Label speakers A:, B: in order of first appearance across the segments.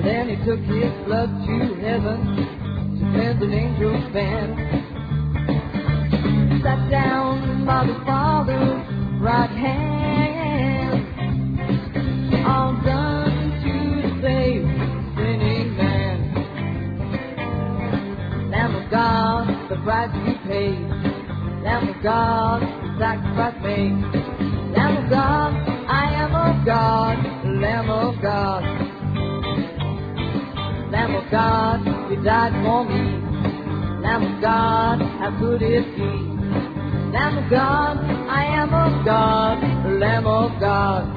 A: Then he took his blood to heaven to cleanse an angel's band. Sat down by the Father's right hand, all done to save sinning man. Lamb of God, the price you paid. Lamb of God, the sacrifice made. Lamb of God, I am of God. Lamb of God. Lamb of God, you died for me. Lamb of God, how could it be? Lamb of God, I am of God. Lamb of God.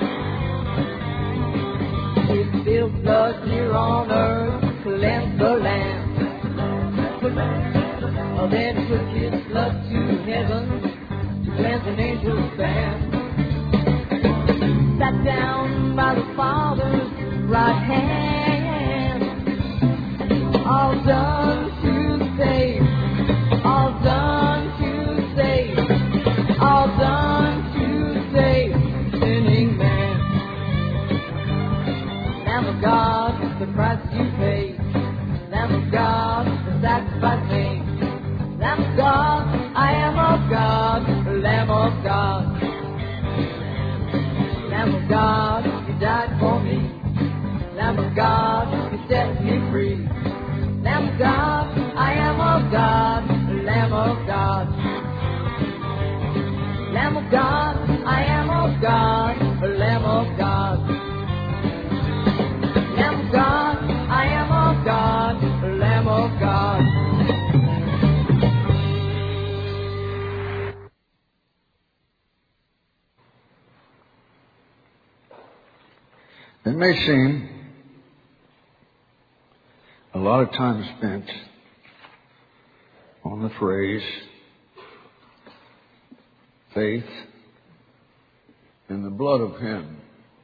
A: His spilled blood here on earth cleansed the land. Oh, then he took his blood to heaven to cleanse an angel's band. Sat down by the Father's right hand, all done to save, all done to save, all done to save sinning man. Lamb of God, the price you paid. Lamb of God, the sacrifice made. Lamb of God, I am of God. Lamb of God. Lamb of God, you died for me. Lamb of God, you set me free. Lamb of God, I am of God. Lamb of God. Lamb of God, I am of God. Lamb of God. Lamb of God, I am of God. Lamb of God.
B: It may seem a lot of time spent on the phrase faith in the blood of Him,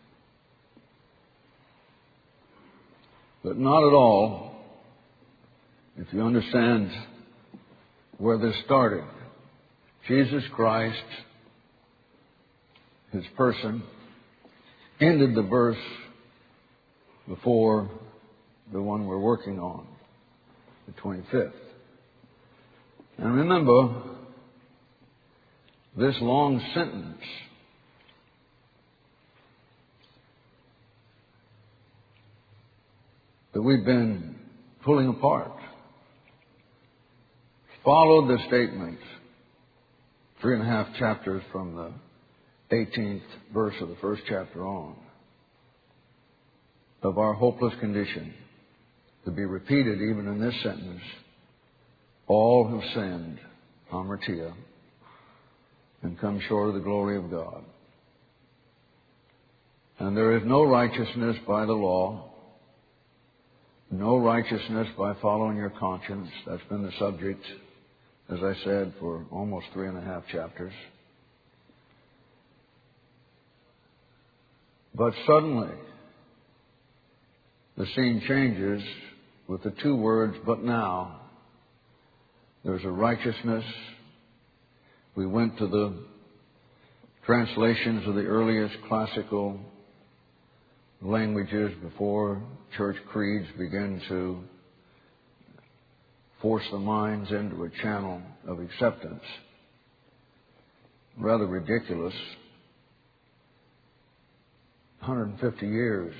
B: but not at all if you understand where this started. Jesus Christ, His person, ended the verse before the one we're working on, the 25th. And remember, this long sentence that we've been pulling apart followed the statement 3.5 chapters from the 18th verse of the first chapter on, of our hopeless condition, to be repeated even in this sentence: all have sinned, hamartia, and come short of the glory of God. And there is no righteousness by the law, no righteousness by following your conscience. That's been the subject, as I said, for almost 3.5 chapters. But suddenly, the scene changes with the two words, but now. There's a righteousness. We went to the translations of the earliest classical languages before church creeds began to force the minds into a channel of acceptance. Rather ridiculous. 150 years,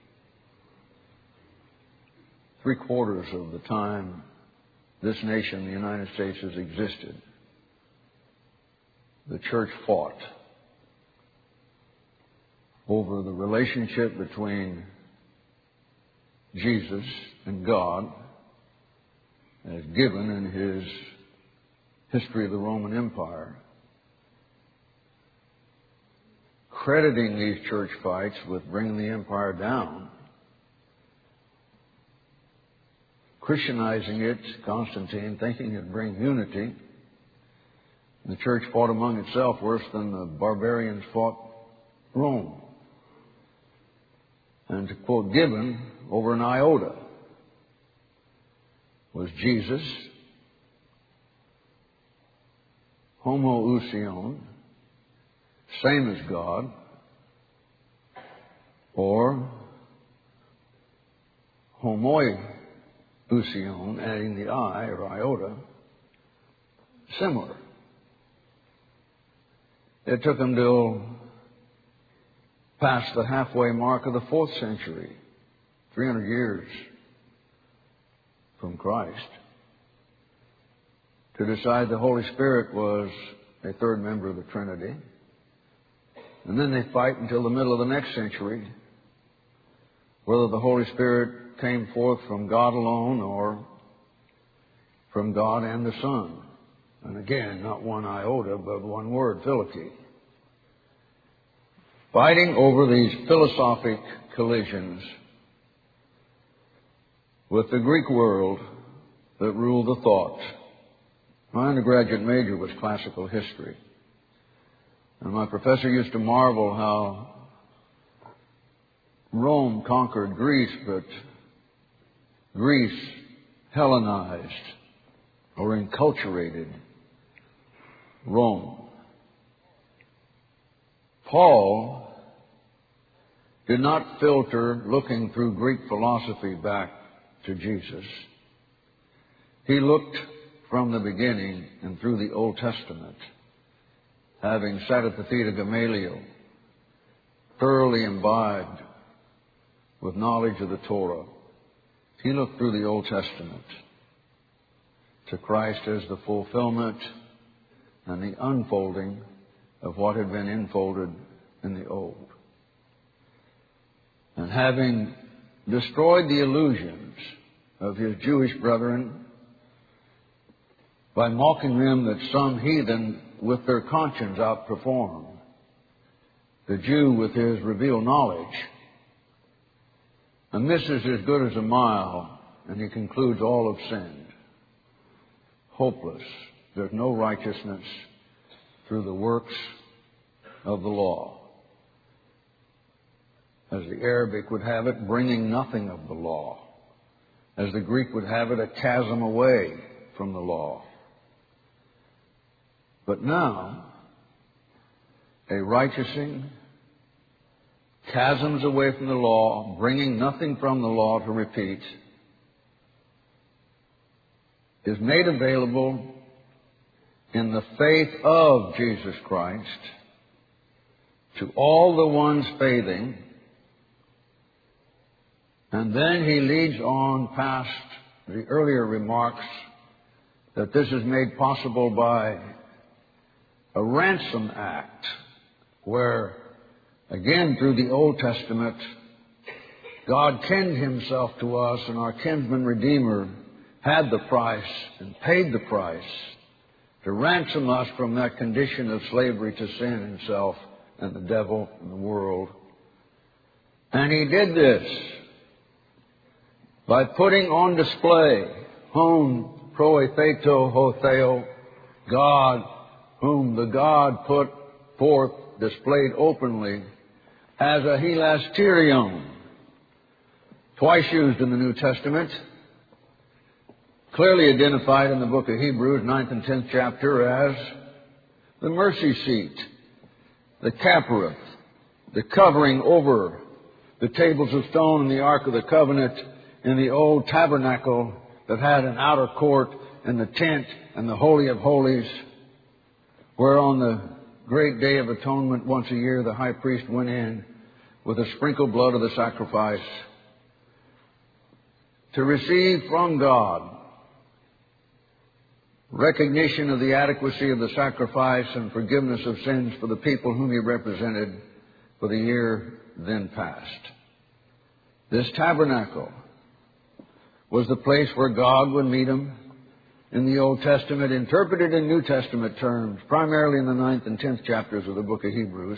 B: 3/4 of the time this nation, the United States, has existed, the church fought over the relationship between Jesus and God as given in His history of the Roman Empire, crediting these church fights with bringing the empire down, Christianizing it, Constantine, thinking it'd bring unity. The church fought among itself worse than the barbarians fought Rome. And to quote Gibbon, over an iota was Jesus, homoousion, same as God, or homoiousion, adding the I or iota, similar. It took them till past the halfway mark of the 4th century, 300 years from Christ, to decide the Holy Spirit was a third member of the Trinity. And then they fight until the middle of the next century whether the Holy Spirit came forth from God alone or from God and the Son. And again, not one iota, but one word, philiki. Fighting over these philosophic collisions with the Greek world that ruled the thought. My undergraduate major was classical history. And my professor used to marvel how Rome conquered Greece, but Greece Hellenized or enculturated Rome. Paul did not filter looking through Greek philosophy back to Jesus. He looked from the beginning and through the Old Testament, having sat at the feet of Gamaliel, thoroughly imbibed with knowledge of the Torah. He looked through the Old Testament to Christ as the fulfillment and the unfolding of what had been enfolded in the Old. And having destroyed the illusions of his Jewish brethren by mocking them that some heathen with their conscience outperformed the Jew with his revealed knowledge, and this is as good as a mile, and he concludes all have sinned. Hopeless. There's no righteousness through the works of the law. As the Arabic would have it, bringing nothing of the law. As the Greek would have it, a chasm away from the law. But now, a righteousing, chasms away from the law, bringing nothing from the law to repeat, is made available in the faith of Jesus Christ to all the ones faithing. And then he leads on past the earlier remarks that this is made possible by a ransom act where, again, through the Old Testament, God kenned himself to us, and our kinsman Redeemer had the price and paid the price to ransom us from that condition of slavery to sin himself and the devil and the world. And he did this by putting on display hon proetheto ho theo, God, whom the God put forth, displayed openly, as a hilasterion, twice used in the New Testament, clearly identified in the book of Hebrews, 9th and 10th chapter, as the mercy seat, the cappareth, the covering over the tables of stone in the Ark of the Covenant in the old tabernacle that had an outer court and the tent and the Holy of Holies, where on the great day of atonement once a year the high priest went in with the sprinkled blood of the sacrifice to receive from God recognition of the adequacy of the sacrifice and forgiveness of sins for the people whom he represented for the year then past. This tabernacle was the place where God would meet him in the Old Testament, interpreted in New Testament terms, primarily in the 9th and 10th chapters of the book of Hebrews.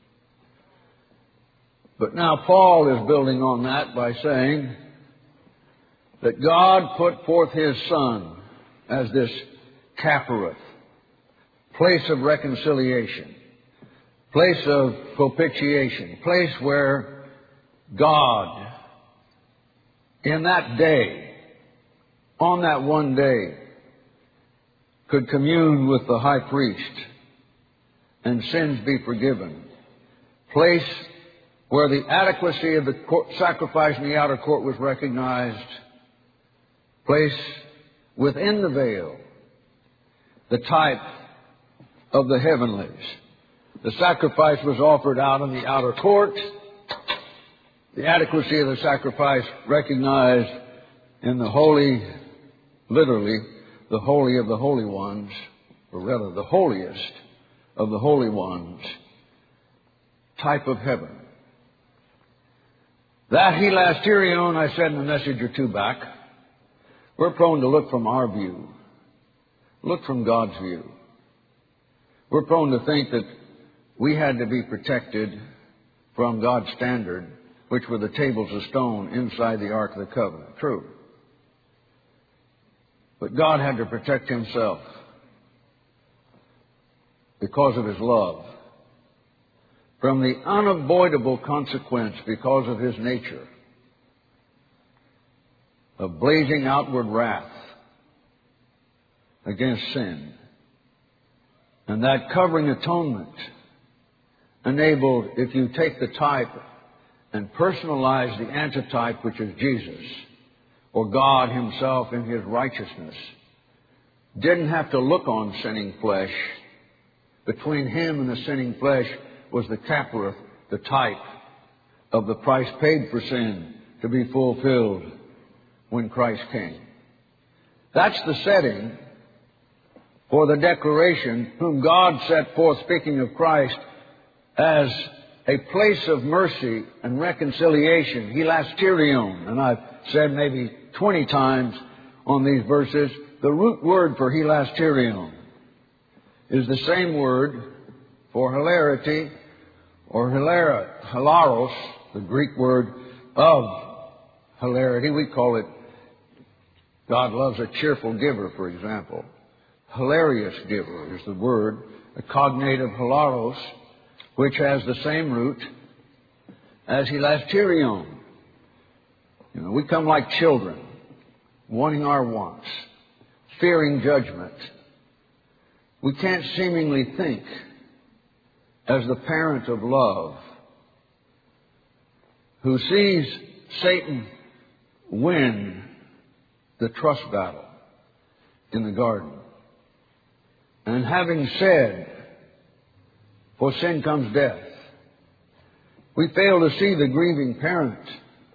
B: But now Paul is building on that by saying that God put forth his Son as this cappareth, place of reconciliation, place of propitiation, place where God, in that day, on that one day, could commune with the high priest and sins be forgiven. Place where the adequacy of the sacrifice in the outer court was recognized, place within the veil the type of the heavenlies. The sacrifice was offered out in the outer court. The adequacy of the sacrifice recognized in the holy, literally, the holy of the holy ones, or rather the holiest of the holy ones, type of heaven. That hilasterion, I said in a message or two back, we're prone to look from our view, look from God's view. We're prone to think that we had to be protected from God's standard, which were the tables of stone inside the Ark of the Covenant. True. But God had to protect Himself because of His love from the unavoidable consequence, because of His nature, of blazing outward wrath against sin. And that covering atonement enabled, if you take the type and personalize the antitype, which is Jesus, or God Himself in His righteousness, didn't have to look on sinning flesh. Between Him and the sinning flesh was the capra, the type of the price paid for sin to be fulfilled when Christ came. That's the setting for the declaration whom God set forth, speaking of Christ, as a place of mercy and reconciliation, hilasterion. And I've said maybe 20 times on these verses, the root word for hilasterion is the same word for hilarity or hilaros, the Greek word of hilarity. We call it, God loves a cheerful giver, for example. Hilarious giver is the word, a cognate of hilaros, which has the same root as hilasterion. You know, we come like children, wanting our wants, fearing judgment. We can't seemingly think as the parent of love who sees Satan win the trust battle in the garden. And having said, for sin comes death, we fail to see the grieving parent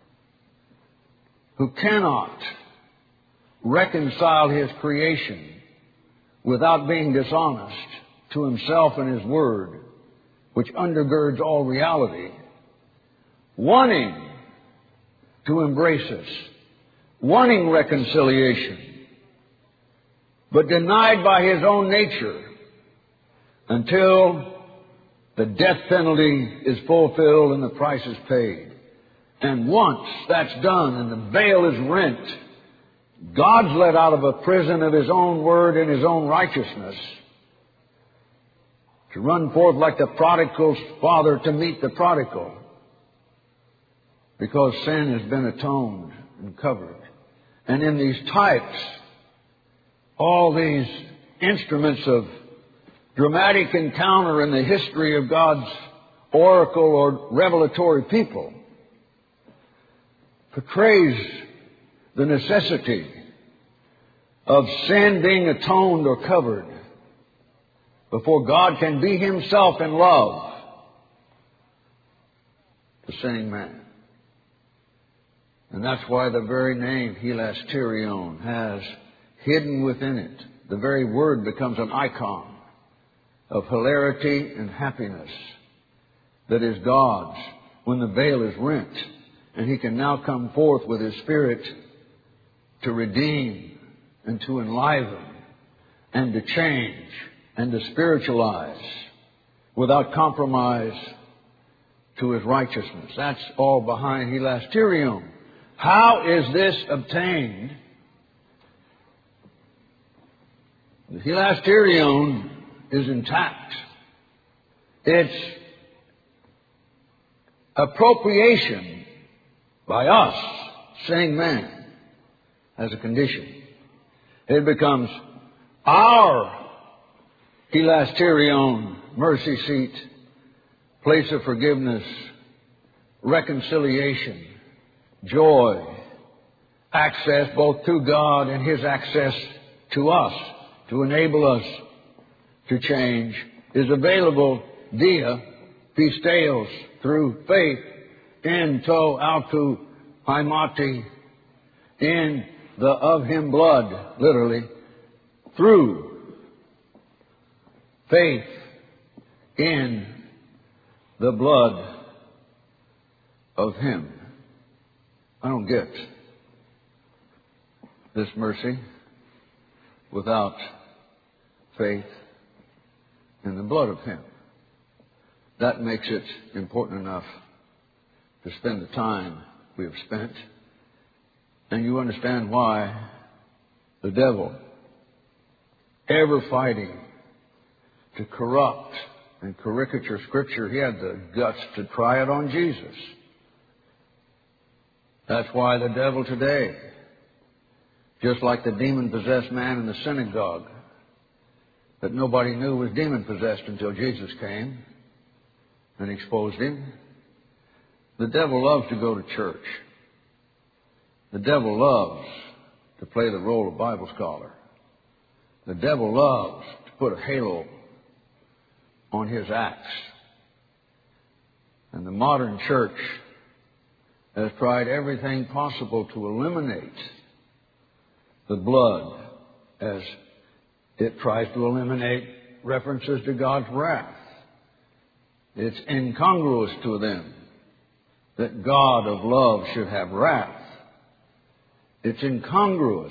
B: who cannot reconcile his creation without being dishonest to himself and his word, which undergirds all reality, wanting to embrace us, wanting reconciliation, but denied by his own nature until the death penalty is fulfilled and the price is paid. And once that's done and the veil is rent, God's let out of a prison of His own word and His own righteousness to run forth like the prodigal's father to meet the prodigal, because sin has been atoned and covered. And in these types, all these instruments of dramatic encounter in the history of God's oracle or revelatory people, portrays the necessity of sin being atoned or covered before God can be Himself in love to sinning man. And that's why the very name hilasterion has hidden within it. The very word becomes an icon of hilarity and happiness that is God's when the veil is rent and He can now come forth with His Spirit to redeem and to enliven and to change and to spiritualize without compromise to His righteousness. That's all behind hilasterion. How is this obtained? The hilasterion is intact. It's appropriation by us, sinning man, as a condition. It becomes our hilasterion, mercy seat, place of forgiveness, reconciliation, joy, access both to God and His access to us to enable us to change is available dia pisteos, through faith, in to autou haimati, in the of Him blood, literally, through faith in the blood of Him. I don't get this mercy without faith in the blood of Him. That makes it important enough to spend the time we have spent. And you understand why the devil, ever fighting to corrupt and caricature Scripture, he had the guts to try it on Jesus. That's why the devil today, just like the demon-possessed man in the synagogue that nobody knew was demon-possessed until Jesus came and exposed him, the devil loves to go to church. The devil loves to play the role of Bible scholar. The devil loves to put a halo on his acts. And the modern church has tried everything possible to eliminate the blood as it tries to eliminate references to God's wrath. It's incongruous to them that God of love should have wrath. It's incongruous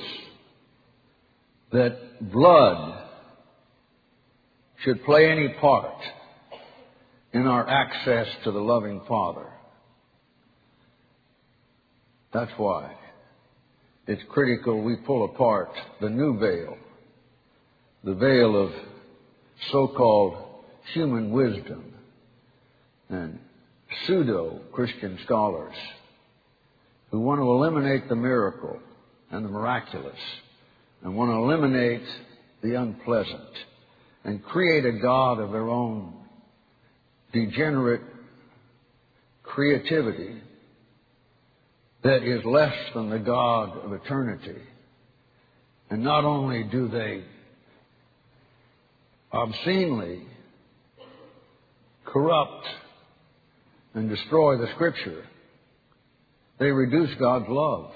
B: that blood should play any part in our access to the loving Father. That's why it's critical we pull apart the new veil, the veil of so-called human wisdom and pseudo-Christian scholars who want to eliminate the miracle and the miraculous and want to eliminate the unpleasant and create a God of their own degenerate creativity that is less than the God of eternity. And not only do they obscenely corrupt and destroy the Scripture, they reduce God's love.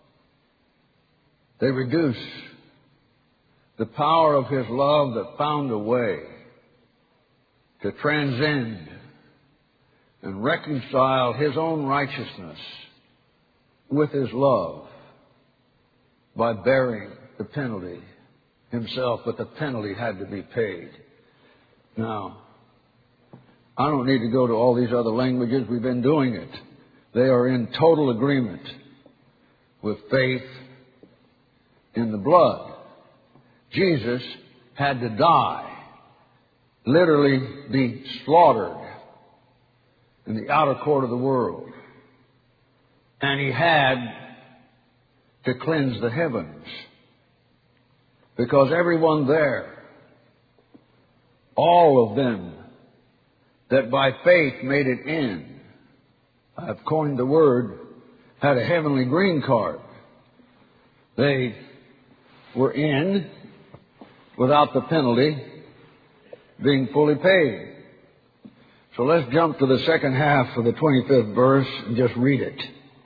B: They reduce the power of His love that found a way to transcend and reconcile His own righteousness with His love by bearing the penalty Himself, but the penalty had to be paid. Now, I don't need to go to all these other languages. We've been doing it. They are in total agreement with faith in the blood. Jesus had to die, literally be slaughtered in the outer court of the world. And He had to cleanse the heavens, because everyone there, all of them that by faith made it in, I've coined the word, had a heavenly green card. They were in without the penalty being fully paid. So let's jump to the second half of the 25th verse and just read it.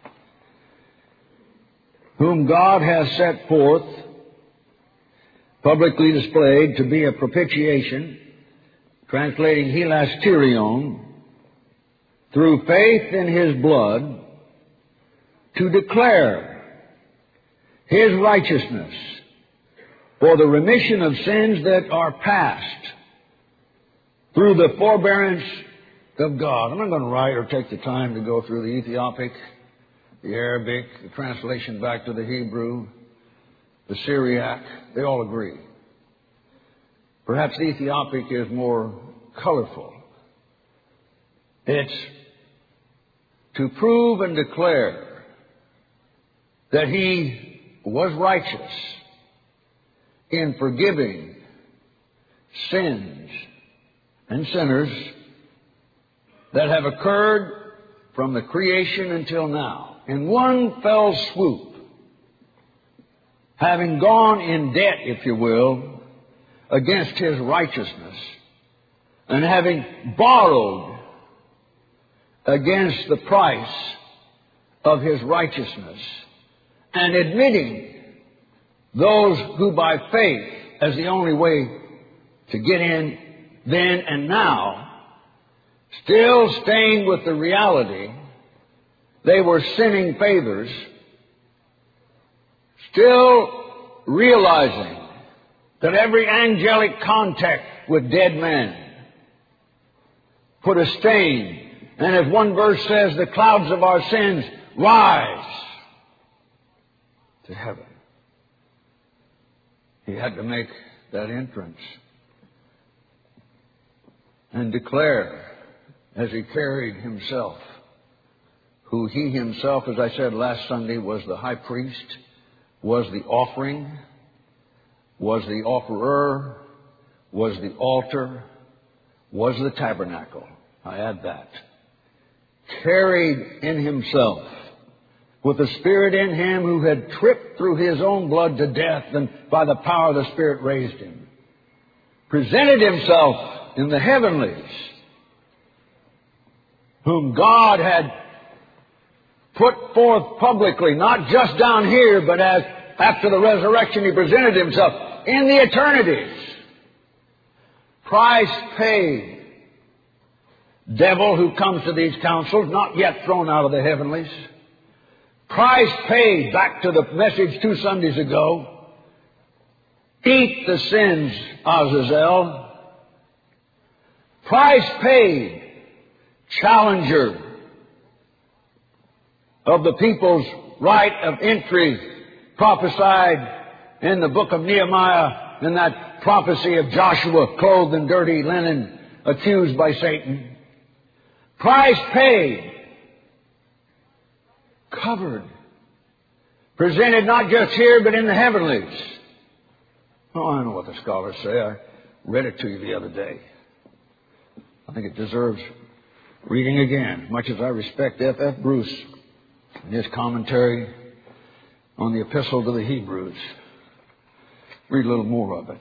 B: Whom God has set forth, publicly displayed, to be a propitiation, translating hilasterion, through faith in His blood, to declare His righteousness for the remission of sins that are past through the forbearance of God. I'm not going to write or take the time to go through the Ethiopic, the Arabic, the translation back to the Hebrew, the Syriac. They all agree. Perhaps the Ethiopic is more colorful. It's to prove and declare that He was righteous in forgiving sins and sinners that have occurred from the creation until now, in one fell swoop, having gone in debt, if you will, against His righteousness, and having borrowed against the price of His righteousness, and admitting those who by faith, as the only way to get in then and now, still staying with the reality they were sinning favors, still realizing that every angelic contact with dead men put a stain, and as one verse says, the clouds of our sins rise to heaven. He had to make that entrance and declare, as He carried Himself, who He Himself, as I said last Sunday, was the high priest, was the offering, was the offerer, was the altar, was the tabernacle. I add that. Carried in Himself, with the Spirit in Him who had tripped through His own blood to death and by the power of the Spirit raised Him, presented Himself in the heavenlies, whom God had put forth publicly, not just down here, but as after the resurrection He presented Himself in the eternities. Price paid. Devil who comes to these councils, not yet thrown out of the heavenlies. Price paid, back to the message 2 Sundays ago. Eat the sins, Azazel. Price paid, challenger of the people's right of entry, prophesied in the book of Nehemiah, in that prophecy of Joshua, clothed in dirty linen, accused by Satan. Price paid, covered, presented not just here but in the heavenlies. Oh, I know what the scholars say. I read it to you the other day. I think it deserves reading again, much as I respect F.F. Bruce in his commentary on the Epistle to the Hebrews. Read a little more of it.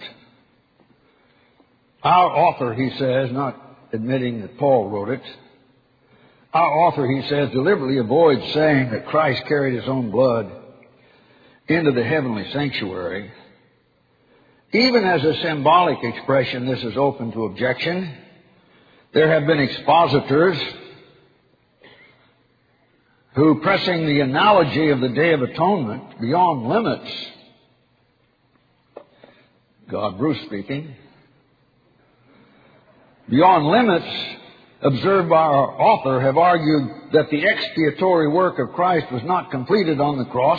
B: Our author, he says, not admitting that Paul wrote it, our author, he says, deliberately avoids saying that Christ carried His own blood into the heavenly sanctuary. Even as a symbolic expression, this is open to objection. There have been expositors who, pressing the analogy of the Day of Atonement beyond limits, God, Bruce speaking, beyond limits observed by our author, have argued that the expiatory work of Christ was not completed on the cross.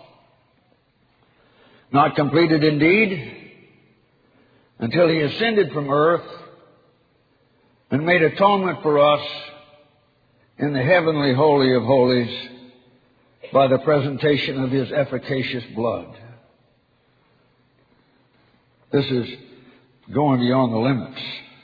B: Not completed indeed until He ascended from earth and made atonement for us in the heavenly Holy of Holies by the presentation of His efficacious blood. This is going beyond the limits.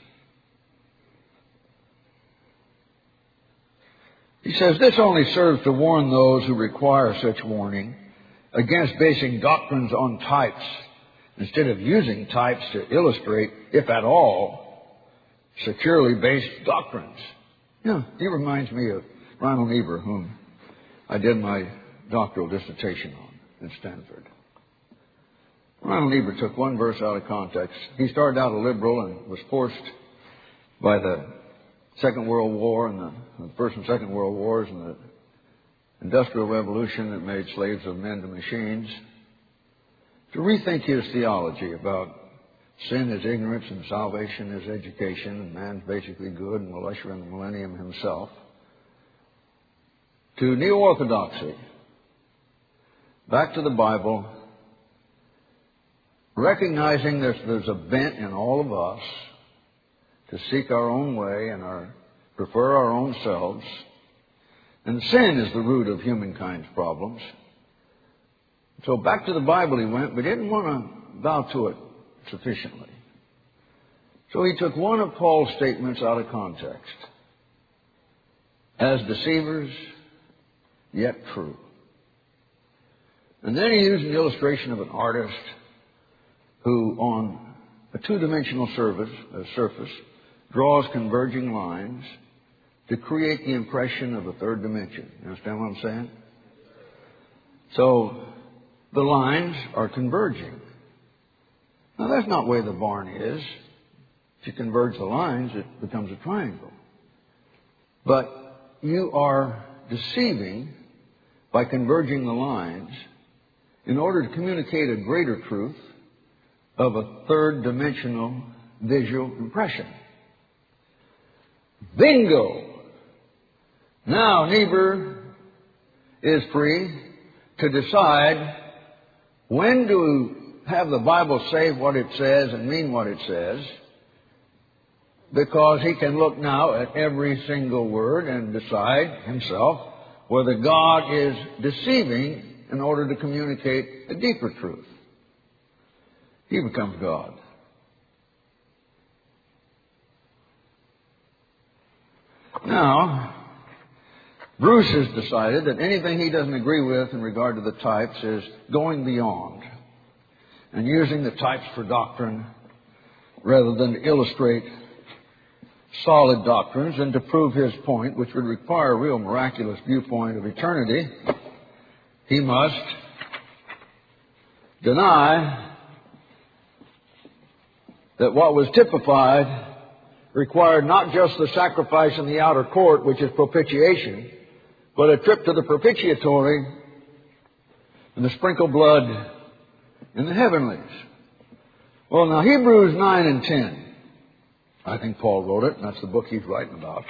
B: He says this only serves to warn those who require such warning against basing doctrines on types instead of using types to illustrate, if at all, securely based doctrines. He reminds me of Ronald Niebuhr, whom I did my doctoral dissertation on in Stanford. Ronald Niebuhr took one verse out of context. He started out a liberal and was forced by the Second World War and the First and Second World Wars and the Industrial Revolution that made slaves of men to machines to rethink his theology about sin as ignorance and salvation as education and man's basically good and will usher in the millennium himself, to neo-orthodoxy, back to the Bible, recognizing there's a bent in all of us to seek our own way and prefer our own selves. And sin is the root of humankind's problems. So back to the Bible he went, but didn't want to bow to it sufficiently. So he took one of Paul's statements out of context. as deceivers, yet true. And then he used an illustration of an artist who, on a two-dimensional surface, draws converging lines to create the impression of a third dimension. You understand what I'm saying? So, the lines are converging. Now, that's not the way the barn is. If you converge the lines, it becomes a triangle. But you are deceiving by converging the lines in order to communicate a greater truth of a third-dimensional visual impression. Bingo! Now Niebuhr is free to decide when to have the Bible say what it says and mean what it says, because he can look now at every single word and decide himself whether God is deceiving in order to communicate a deeper truth. He becomes God. Now, Bruce has decided that anything he doesn't agree with in regard to the types is going beyond and using the types for doctrine rather than to illustrate solid doctrines and to prove his point, which would require a real miraculous viewpoint of eternity. He must deny that what was typified required not just the sacrifice in the outer court, which is propitiation, but a trip to the propitiatory and the sprinkled blood in the heavenlies. Well, now, Hebrews 9 and 10. I think Paul wrote it, and that's the book he's writing about.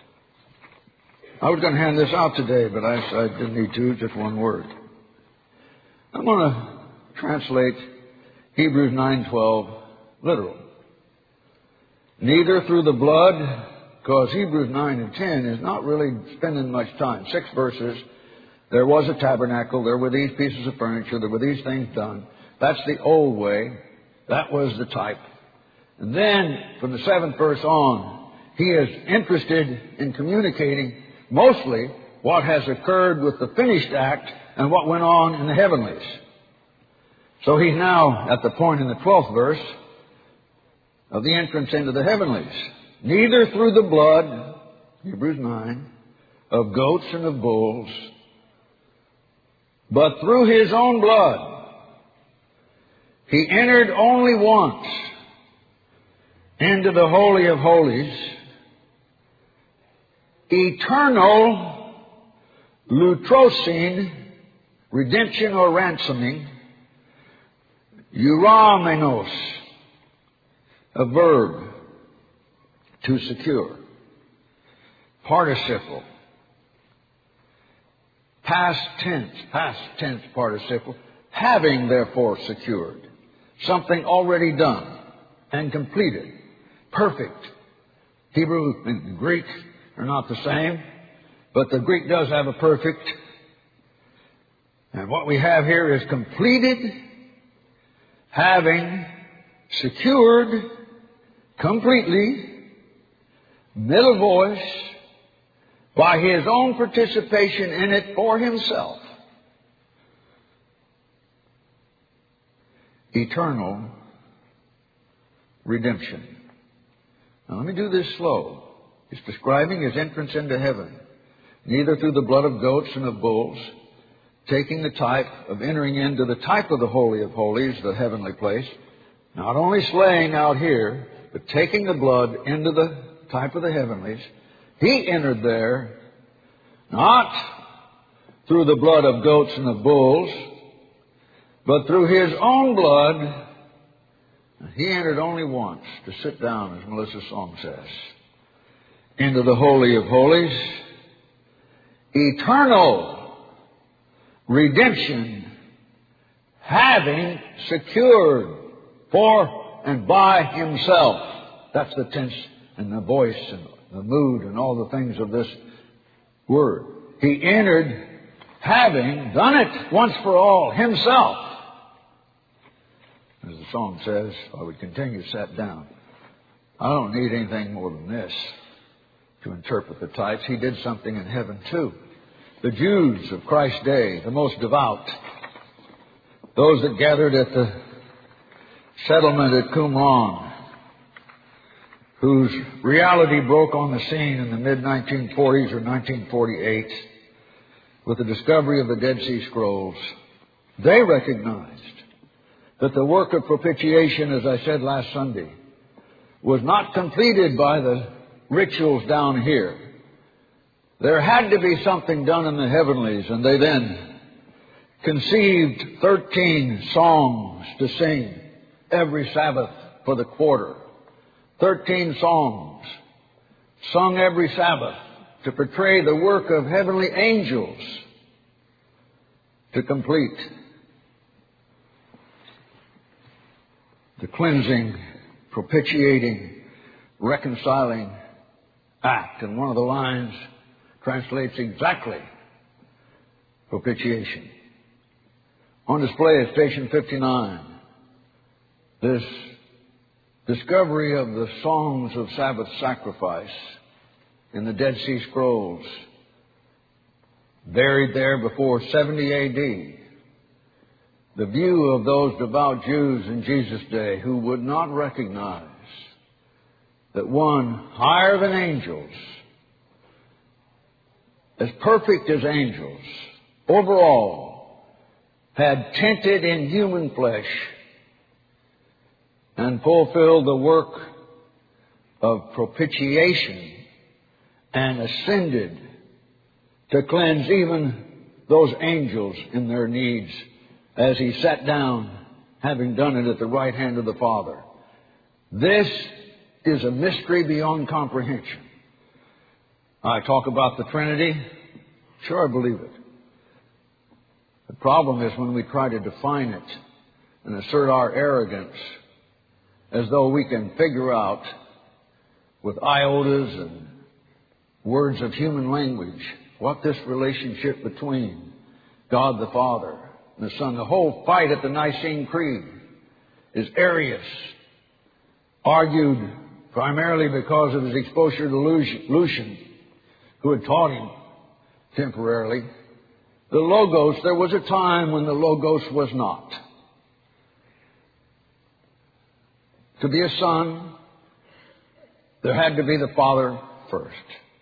B: I was going to hand this out today, but I didn't need to, just one word. I'm going to translate Hebrews 9:12 literal. Neither through the blood, because Hebrews 9 and 10 is not really spending much time. 6 verses. There was a tabernacle. There were these pieces of furniture. There were these things done. That's the old way. That was the type. And then, from the 7th verse on, he is interested in communicating mostly what has occurred with the finished act and what went on in the heavenlies. So he's now at the point in the 12th verse of the entrance into the heavenlies. Neither through the blood, Hebrews 9, of goats and of bulls, but through his own blood, he entered only once into the Holy of Holies, eternal lutrosin, redemption or ransoming, euramenos, a verb, to secure, participle, past tense participle, having therefore secured, something already done and completed. Perfect. Hebrew and Greek are not the same, but the Greek does have a perfect. And what we have here is completed, having secured completely, middle voice, by his own participation in it for himself, eternal redemption. Now let me do this slow. He's describing his entrance into heaven, neither through the blood of goats and of bulls, taking the type of entering into the type of the Holy of Holies, the heavenly place, not only slaying out here, but taking the blood into the type of the heavenlies. He entered there not through the blood of goats and of bulls, but through his own blood. He entered only once to sit down, as Melissa's song says, into the Holy of Holies. Eternal redemption, having secured for and by himself. That's the tense and the voice and the mood and all the things of this word. He entered having done it once for all himself. As the song says, I would continue sat down. I don't need anything more than this. to interpret the types. He did something in heaven too. The Jews of Christ's day, the most devout, those that gathered at the settlement at Qumran, whose reality broke on the scene in the mid-1940s or 1948 with the discovery of the Dead Sea Scrolls, they recognized that the work of propitiation, as I said last Sunday, was not completed by the rituals down here. There had to be something done in the heavenlies, and they then conceived 13 songs to sing every Sabbath for the quarter. 13 songs sung every Sabbath to portray the work of heavenly angels to complete the cleansing, propitiating, reconciling act. And one of the lines translates exactly propitiation. On display at Station 59, this discovery of the songs of Sabbath sacrifice in the Dead Sea Scrolls, buried there before 70 A.D., the view of those devout Jews in Jesus' day who would not recognize that one higher than angels, as perfect as angels, overall, had tinted in human flesh and fulfilled the work of propitiation and ascended to cleanse even those angels in their needs as he sat down, having done it at the right hand of the Father. This is a mystery beyond comprehension. I talk about the Trinity. Sure, I believe it. The problem is when we try to define it and assert our arrogance as though we can figure out with iotas and words of human language what this relationship between God the Father and the Son. The whole fight at the Nicene Creed is Arius, argued primarily because of his exposure to Lucian, who had taught him temporarily. The Logos, there was a time when the Logos was not. To be a son, there had to be the Father first.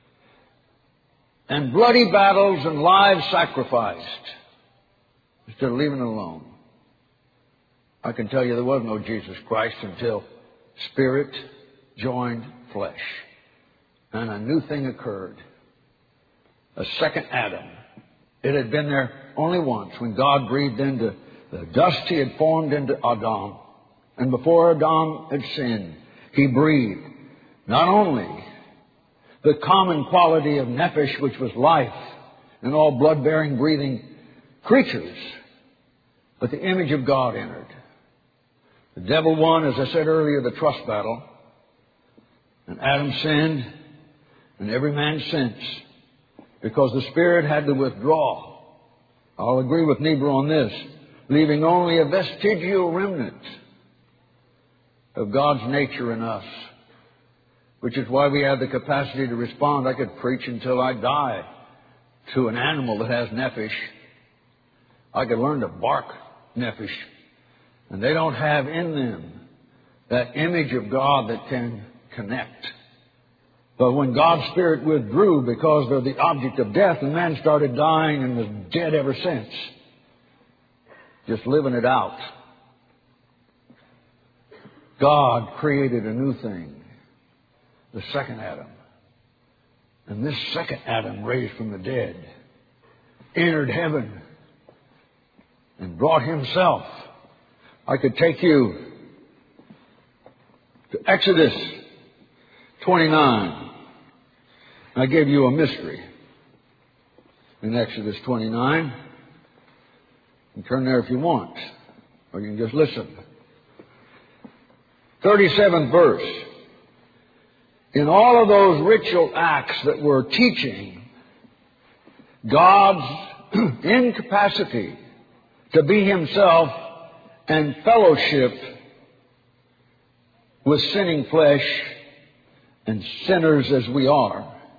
B: And bloody battles and lives sacrificed instead of leaving it alone. I can tell you there was no Jesus Christ until Spirit joined flesh. And a new thing occurred. A second Adam. It had been there only once when God breathed into the dust he had formed into Adam. And before Adam had sinned, he breathed not only the common quality of nephesh, which was life in all blood-bearing, breathing creatures, but the image of God entered. The devil won, as I said earlier, the trust battle. And Adam sinned, and every man since, because the Spirit had to withdraw. I'll agree with Niebuhr on this, leaving only a vestigial remnant of God's nature in us, which is why we have the capacity to respond. I could preach until I die to an animal that has nephesh. I could learn to bark nephesh. And they don't have in them that image of God that can connect. But when God's Spirit withdrew because they're the object of death, and man started dying and was dead ever since, just living it out, God created a new thing, the second Adam. And this second Adam, raised from the dead, entered heaven and brought himself. I could take you to Exodus 29. I gave you a mystery in Exodus 29. You can turn there if you want, or you can just listen. 37th verse. In all of those ritual acts that were teaching God's incapacity to be himself and fellowship with sinning flesh and sinners as we are,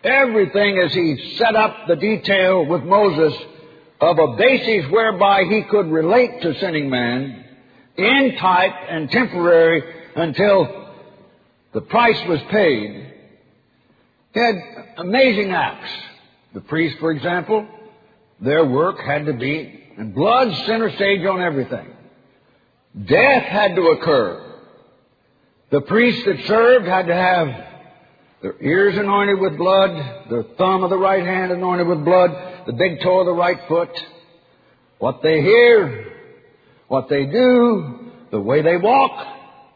B: everything as he set up the detail with Moses of a basis whereby he could relate to sinning man in type and temporary until the price was paid. He had amazing acts. The priest, for example, their work had to be, and blood center stage on everything. Death had to occur. The priest that served had to have their ears anointed with blood, their thumb of the right hand anointed with blood, the big toe of the right foot. What they hear, what they do, the way they walk,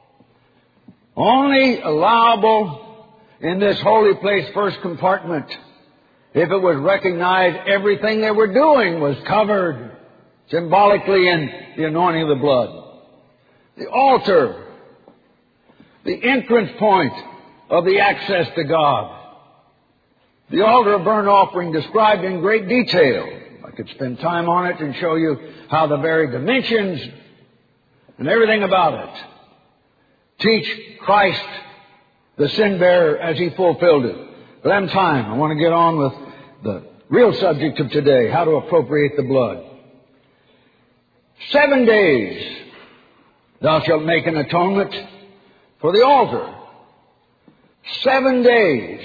B: only allowable in this holy place first compartment. If it was recognized everything they were doing was covered symbolically in the anointing of the blood. The altar, the entrance point of the access to God. The altar of burnt offering described in great detail. I could spend time on it and show you how the very dimensions and everything about it teach Christ, the sin bearer, as He fulfilled it. But I'm time. I want to get on with the real subject of today, how to appropriate the blood. 7 days thou shalt make an atonement for the altar. 7 days.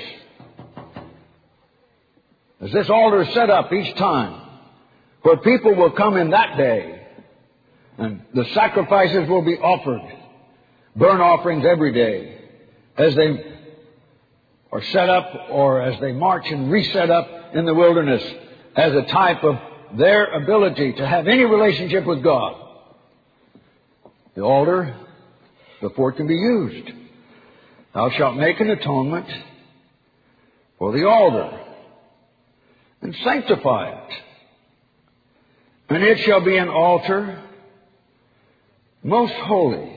B: As this altar is set up each time, where people will come in that day, and the sacrifices will be offered, burnt offerings every day, as they are set up or as they march and reset up in the wilderness as a type of their ability to have any relationship with God. The altar, before it can be used, thou shalt make an atonement for the altar and sanctify it. And it shall be an altar most holy.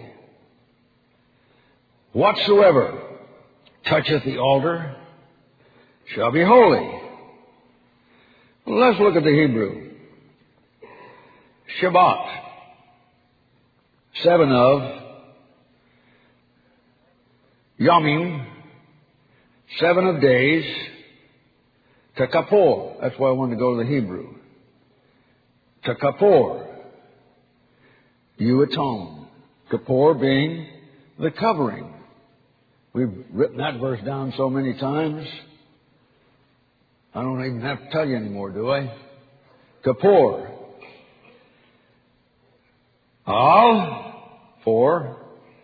B: Whatsoever toucheth the altar shall be holy. Well, let's look at the Hebrew. Shabbat. 7 of. Yomim. 7 of days. To Kippur. That's why I wanted to go to the Hebrew. To Kippur. You atone. Kippur being the covering. We've written that verse down so many times. I don't even have to tell you anymore, do I? Kippur. Al, for.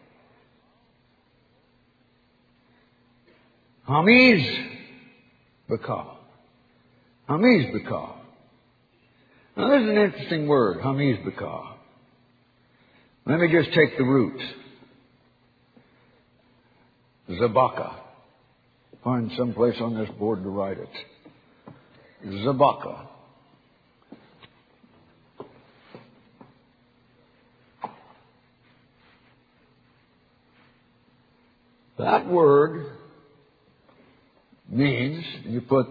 B: Hamiz, Bakah. Hamiz, Bakah. Now, this is an interesting word, Hamiz, Bakah. Let me just take the root. Zabaka. Find some place on this board to write it. Zabaka. That word means, you put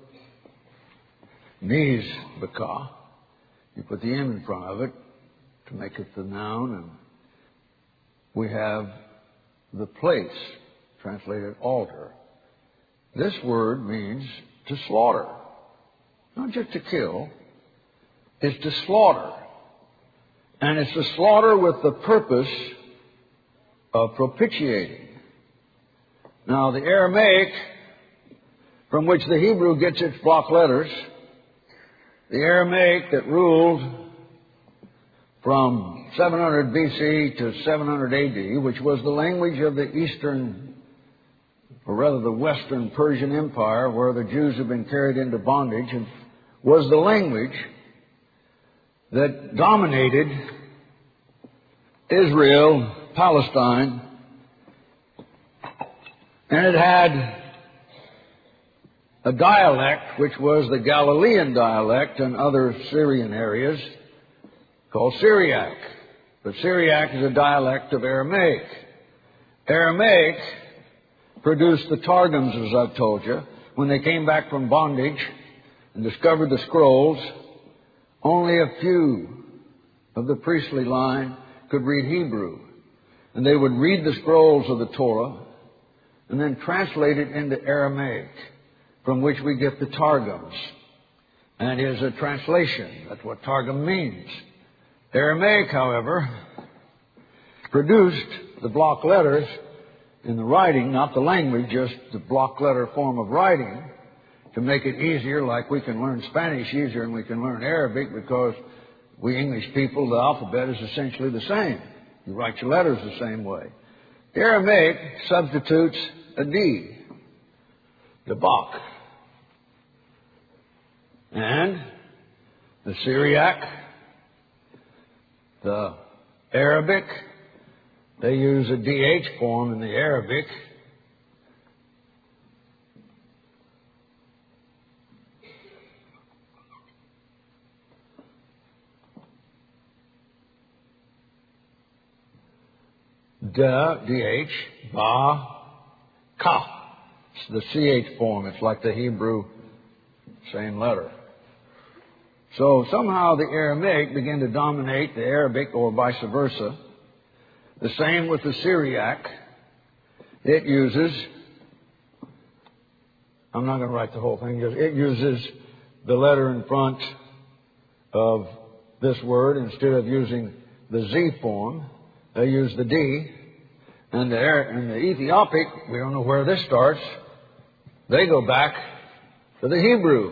B: Miz Bakah, you put the M in front of it to make it the noun, and we have the place, translated altar. This word means to slaughter. Not just to kill, it's to slaughter. And it's to slaughter with the purpose of propitiating. Now, the Aramaic, from which the Hebrew gets its block letters, the Aramaic that ruled from 700 BC to 700 AD, which was the language of the Eastern, or rather the Western Persian Empire, where the Jews had been carried into bondage, and was the language that dominated Israel, Palestine, and it had a dialect, which was the Galilean dialect and other Syrian areas, called Syriac. But Syriac is a dialect of Aramaic. Aramaic produced the Targums, as I've told you. When they came back from bondage and discovered the scrolls, only a few of the priestly line could read Hebrew. And they would read the scrolls of the Torah and then translate it into Aramaic. from which we get the Targums, and is a translation. That's what Targum means. Aramaic, however, produced the block letters in the writing, not the language, just the block letter form of writing, to make it easier, like we can learn Spanish easier than we can learn Arabic, because we English people, the alphabet is essentially the same. You write your letters the same way. Aramaic substitutes a D, the Bach. And the Syriac, the Arabic, they use a DH form in the Arabic. DH, Ba, Ka. It's the CH form. It's like the Hebrew, same letter. So somehow the Aramaic began to dominate the Arabic, or vice versa. The same with the Syriac. It uses, I'm not going to write the whole thing, it uses the letter in front of this word. Instead of using the Z form, they use the D. And the Ethiopic, we don't know where this starts. They go back to the Hebrew.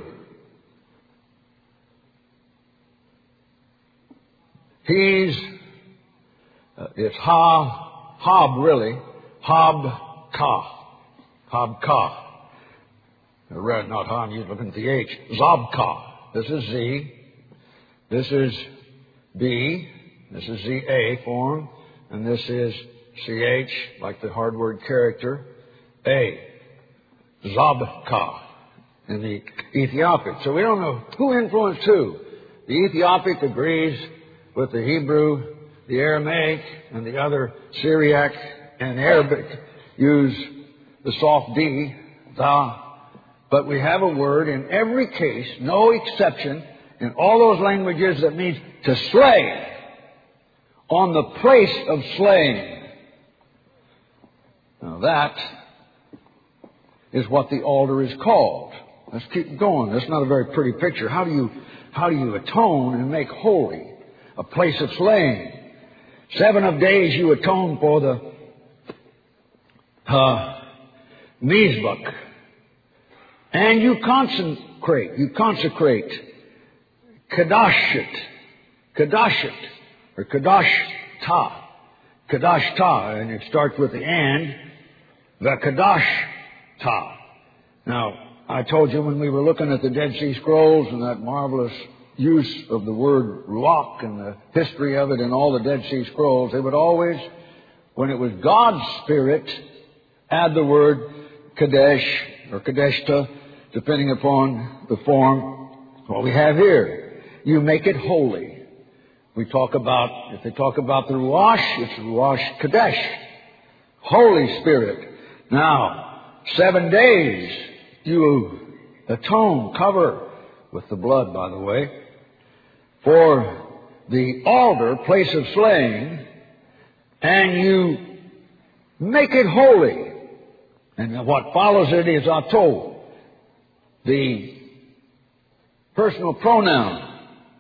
B: It's Hob really, Hob-Ka. Hob-Ka. Red, not Ha, you're looking at the H. Zob-Ka. This is Z. This is B. This is ZA form. And this is CH, like the hard word character, A. Zob-Ka in the Ethiopic. So we don't know who influenced who. The Ethiopic agrees with the Hebrew, the Aramaic, and the other Syriac and Arabic use the soft D, the. But we have a word in every case, no exception, in all those languages that means to slay, on the place of slaying. Now that is what the altar is called. Let's keep going. That's not a very pretty picture. How do you atone and make holy a place of slaying? 7 of days you atone for the Mizbach. And you consecrate, Kadashit, or Kadashta, and it starts with the and, the Kadashta. Now, I told you when we were looking at the Dead Sea Scrolls and that marvelous use of the word Ruach and the history of it in all the Dead Sea Scrolls, they would always, when it was God's Spirit, add the word Kadesh or Kadeshta, depending upon the form. What we have here, you make it holy. We talk about, if they talk about the Ruach, it's Ruach Kadesh, Holy Spirit. Now, 7 days you atone, cover with the blood, by the way, for the altar, place of slaying, and you make it holy. And what follows it is ato, the personal pronoun.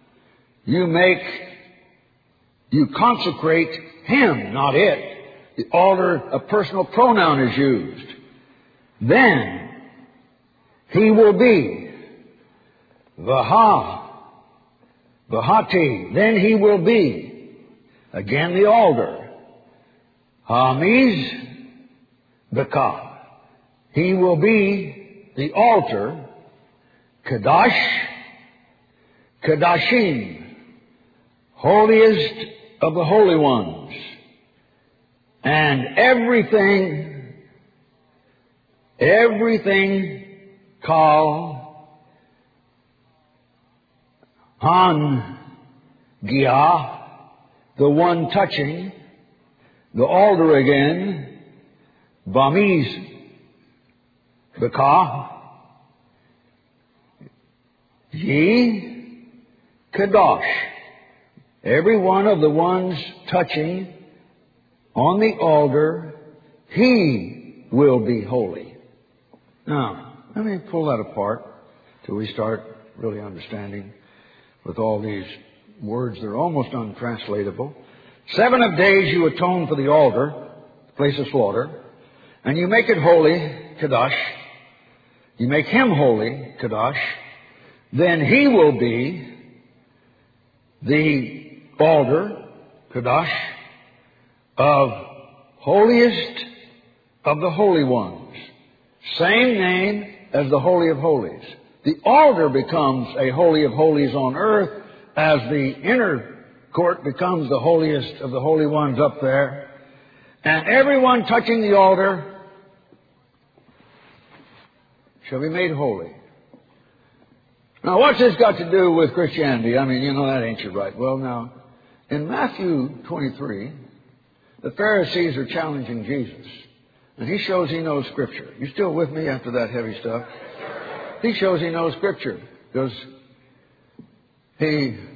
B: You consecrate him, not it. The altar, a personal pronoun is used. Then he will be Vahati. Then he will be, again the altar, Hamiz Beka. He will be the altar, Kadash, Kadashim, holiest of the holy ones. And everything called Han-Gia, the one touching, the altar again, Bamiz Beka, Ye Kadosh. Every one of the ones touching on the altar, he will be holy. Now, Let me pull that apart till we start really understanding with all these words that are almost untranslatable. 7 days you atone for the altar, the place of slaughter, and you make it holy, Kadosh. You make him holy, Kadosh. Then he will be the altar, Kadosh, of holiest of the holy ones. Same name as the Holy of Holies. The altar becomes a Holy of Holies on earth as the inner court becomes the holiest of the holy ones up there. And everyone touching the altar shall be made holy. Now, what's this got to do with Christianity? I mean, you know, that ain't you right. Well, now, in Matthew 23, the Pharisees are challenging Jesus. And he shows he knows Scripture. You still with me after that heavy stuff? He shows he knows Scripture. Because he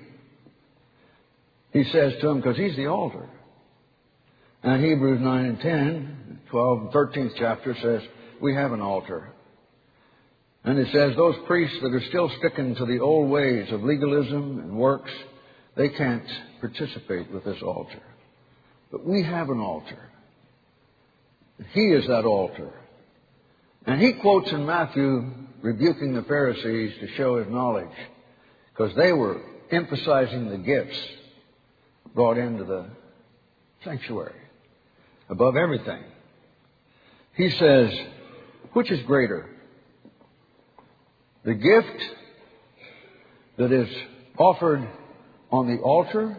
B: says to him, because he's the altar. And Hebrews 9 and 10, 12 and 13th chapter says, we have an altar. And it says those priests that are still sticking to the old ways of legalism and works, they can't participate with this altar. But we have an altar. He is that altar. And he quotes in Matthew rebuking the Pharisees to show his knowledge, because they were emphasizing the gifts brought into the sanctuary above everything. He says, which is greater? The gift that is offered on the altar,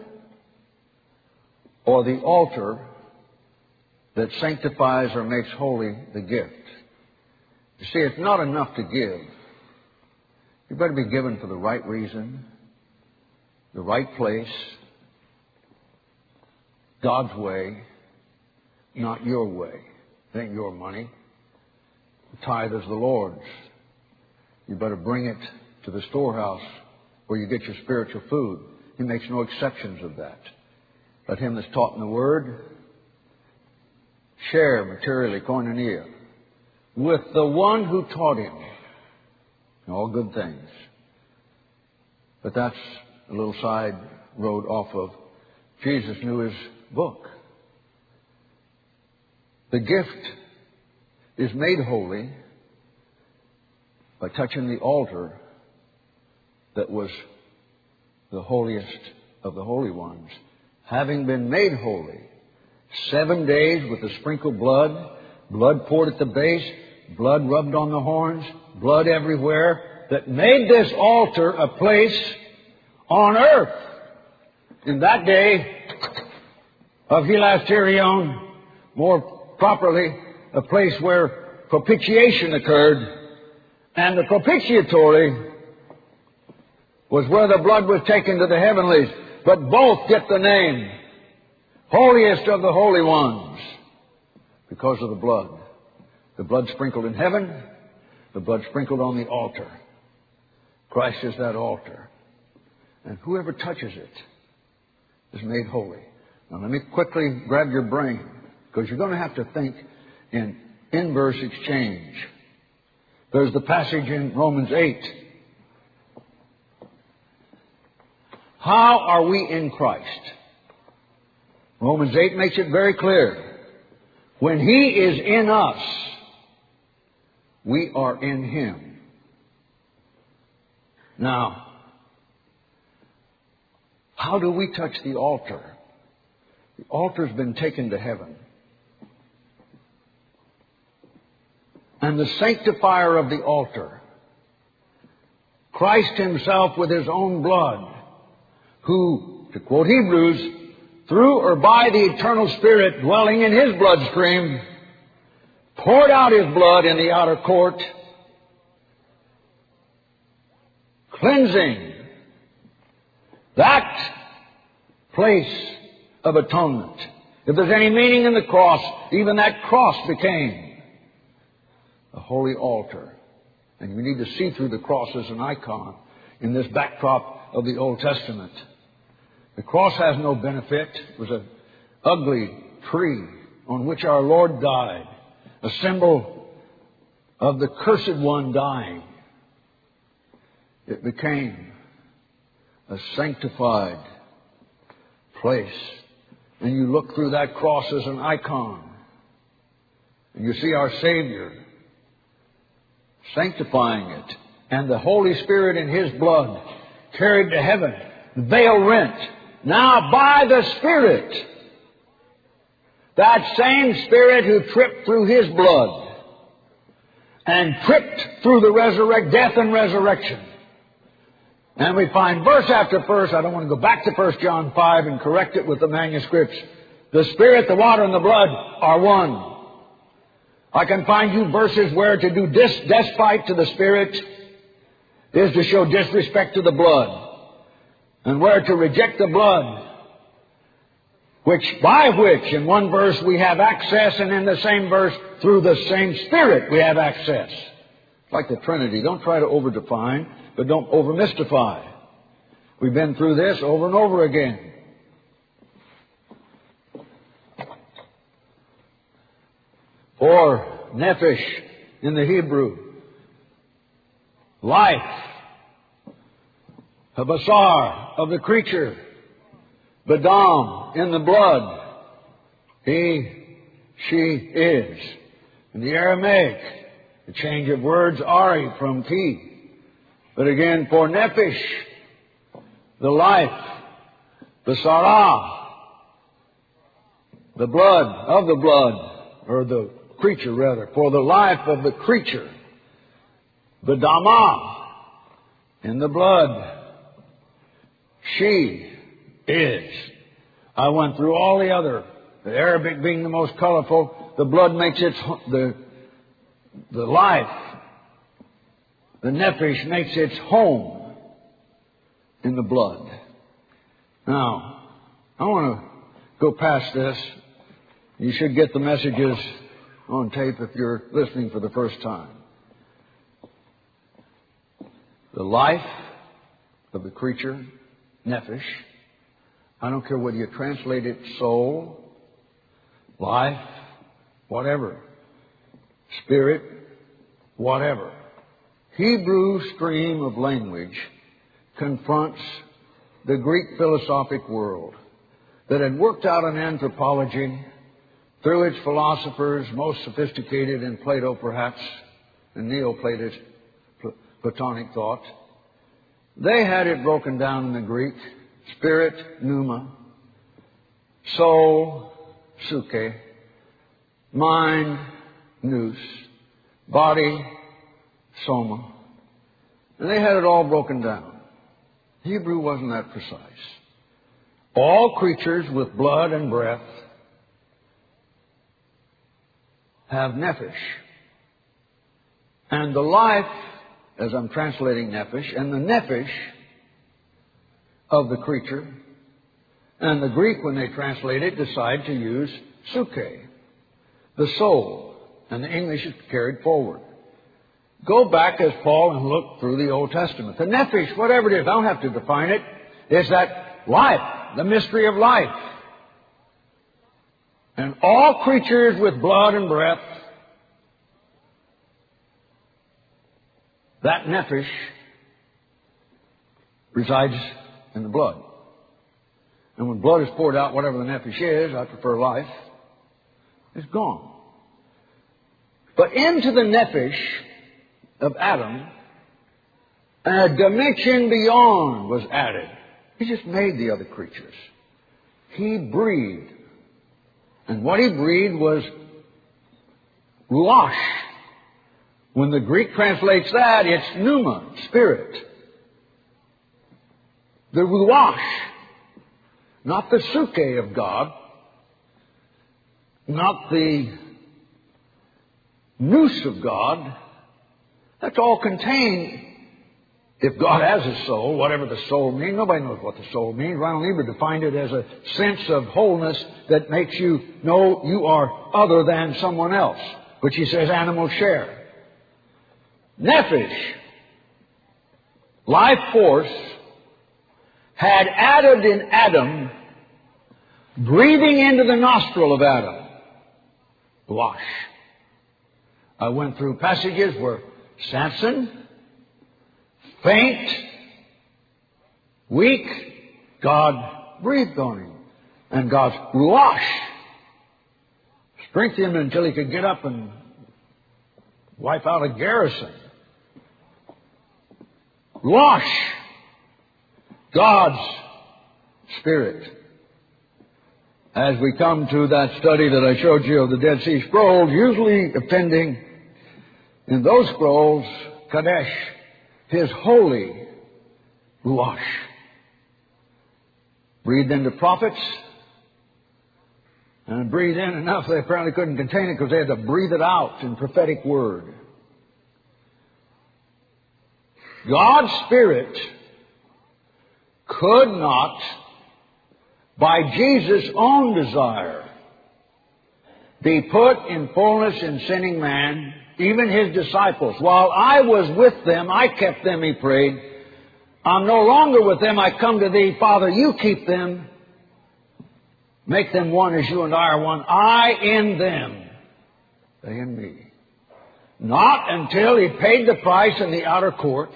B: or the altar that sanctifies or makes holy the gift? You see, it's not enough to give. You better be given for the right reason, the right place, God's way, not your way. It ain't your money. The tithe is the Lord's. You better bring it to the storehouse where you get your spiritual food. He makes no exceptions of that. Let him that's taught in the Word share materially, koinonia, with the one who taught him in all good things. But that's a little side road off of Jesus knew his book. The gift is made holy by touching the altar that was the holiest of the holy ones. Having been made holy, 7 days with the sprinkled blood, blood poured at the base, blood rubbed on the horns, blood everywhere, that made this altar a place on earth. In that day of Hilasterion, more properly, a place where propitiation occurred. And the propitiatory was where the blood was taken to the heavenlies. But both get the name, holiest of the holy ones, because of the blood. The blood sprinkled in heaven, the blood sprinkled on the altar. Christ is that altar. And whoever touches it is made holy. Now let me quickly grab your brain, because you're going to have to think in inverse exchange. There's the passage in Romans 8. How are we in Christ? Romans 8 makes it very clear. When He is in us, we are in Him. Now, how do we touch the altar? The altar's been taken to heaven. And the sanctifier of the altar, Christ Himself with His own blood, who, to quote Hebrews, through or by the eternal Spirit dwelling in His bloodstream, poured out His blood in the outer court, cleansing that place of atonement. If there's any meaning in the cross, even that cross became a holy altar. And you need to see through the cross as an icon in this backdrop of the Old Testament. The cross has no benefit. It was an ugly tree on which our Lord died, a symbol of the cursed one dying, it became a sanctified place. And you look through that cross as an icon, and you see our Savior sanctifying it, and the Holy Spirit in His blood carried to heaven, the veil rent. Now by the Spirit, that same Spirit who tripped through His blood and tripped through the death and resurrection. And we find verse after verse. I don't want to go back to 1 John 5 and correct it with the manuscripts. The Spirit, the water, and the blood are one. I can find you verses where to do despite to the Spirit is to show disrespect to the blood. And where to reject the blood, by which in one verse we have access, and in the same verse through the same Spirit we have access. It's like the Trinity. Don't try to overdefine, but don't over-mystify. We've been through this over and over again. Or nephesh in the Hebrew, life, a basar of the creature, badam in the blood, he, she is. In the Aramaic, the change of words, ari from ki. But again, for nephesh, the life, basara, the blood of the blood, or the creature rather, for the life of the creature, badama, in the blood, she is. I went through all the other, the Arabic being the most colorful. The blood makes its, the life, the nephesh makes its home in the blood. Now, I want to go past this. You should get the messages on tape if you're listening for the first time. The life of the creature, nephesh. I don't care whether you translate it soul, life, whatever. Spirit, whatever. Hebrew stream of language confronts the Greek philosophic world that had worked out an anthropology through its philosophers, most sophisticated in Plato perhaps, and Neoplatonic Platonic thought. They had it broken down in the Greek. Spirit, pneuma. Soul, suke. Mind, nous. Body, soma. And they had it all broken down. Hebrew wasn't that precise. All creatures with blood and breath have nephesh. And the life, as I'm translating nephesh, and the nephesh of the creature, and the Greek, when they translate it, decide to use suke, the soul, and the English is carried forward. Go back as Paul and look through the Old Testament. The nephesh, whatever it is, I don't have to define it, is that life, the mystery of life. And all creatures with blood and breath, that nephesh resides in the blood. And when blood is poured out, whatever the nephesh is, I prefer life, is gone. But into the nephesh of Adam, a dimension beyond was added. He just made the other creatures. He breathed. And what he breathed was ruach. When the Greek translates that, it's pneuma, spirit. The ruach, not the suke of God, not the nous of God. That's all contained. If God has a soul, whatever the soul means, nobody knows what the soul means. Ronald Niebuhr defined it as a sense of wholeness that makes you know you are other than someone else, which he says animals share. Nephesh, life force, had added in Adam, breathing into the nostril of Adam, ruach. I went through passages where Samson, faint, weak, God breathed on him. And God's ruach strengthened him until he could get up and wipe out a garrison. Ruach, God's Spirit. As we come to that study that I showed you of the Dead Sea Scrolls, usually appending in those scrolls, Kadesh, His holy ruach. Breathed into prophets, and breathed in enough they apparently couldn't contain it because they had to breathe it out in prophetic word. God's Spirit could not, by Jesus' own desire, be put in fullness in sinning man, even His disciples. While I was with them, I kept them, He prayed. I'm no longer with them, I come to Thee. Father, You keep them. Make them one as You and I are one. I in them, they in me. Not until He paid the price in the outer court,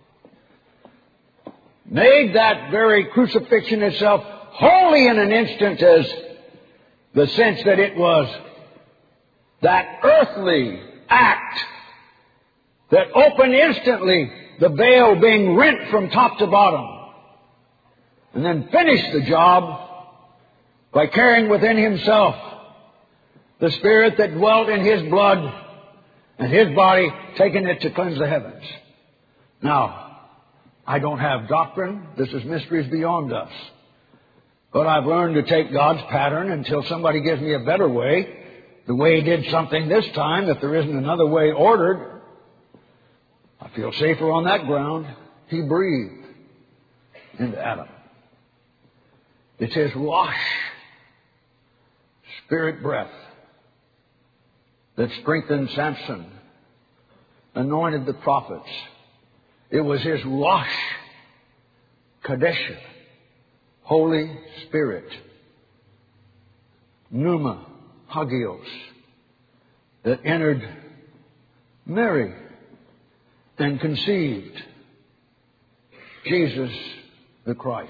B: made that very crucifixion itself holy in an instant, as the sense that it was that earthly act that opened instantly, the veil being rent from top to bottom, and then finished the job by carrying within Himself the Spirit that dwelt in His blood and His body, taking it to cleanse the heavens. Now, I don't have doctrine. This is mysteries beyond us. But I've learned to take God's pattern until somebody gives me a better way. The way He did something this time, if there isn't another way ordered, I feel safer on that ground. He breathed into Adam. It's His ruach, Spirit breath, that strengthened Samson, anointed the prophets. It was His ruach, Kadesh, Holy Spirit, Pneuma, Hagios, that entered Mary and conceived Jesus the Christ.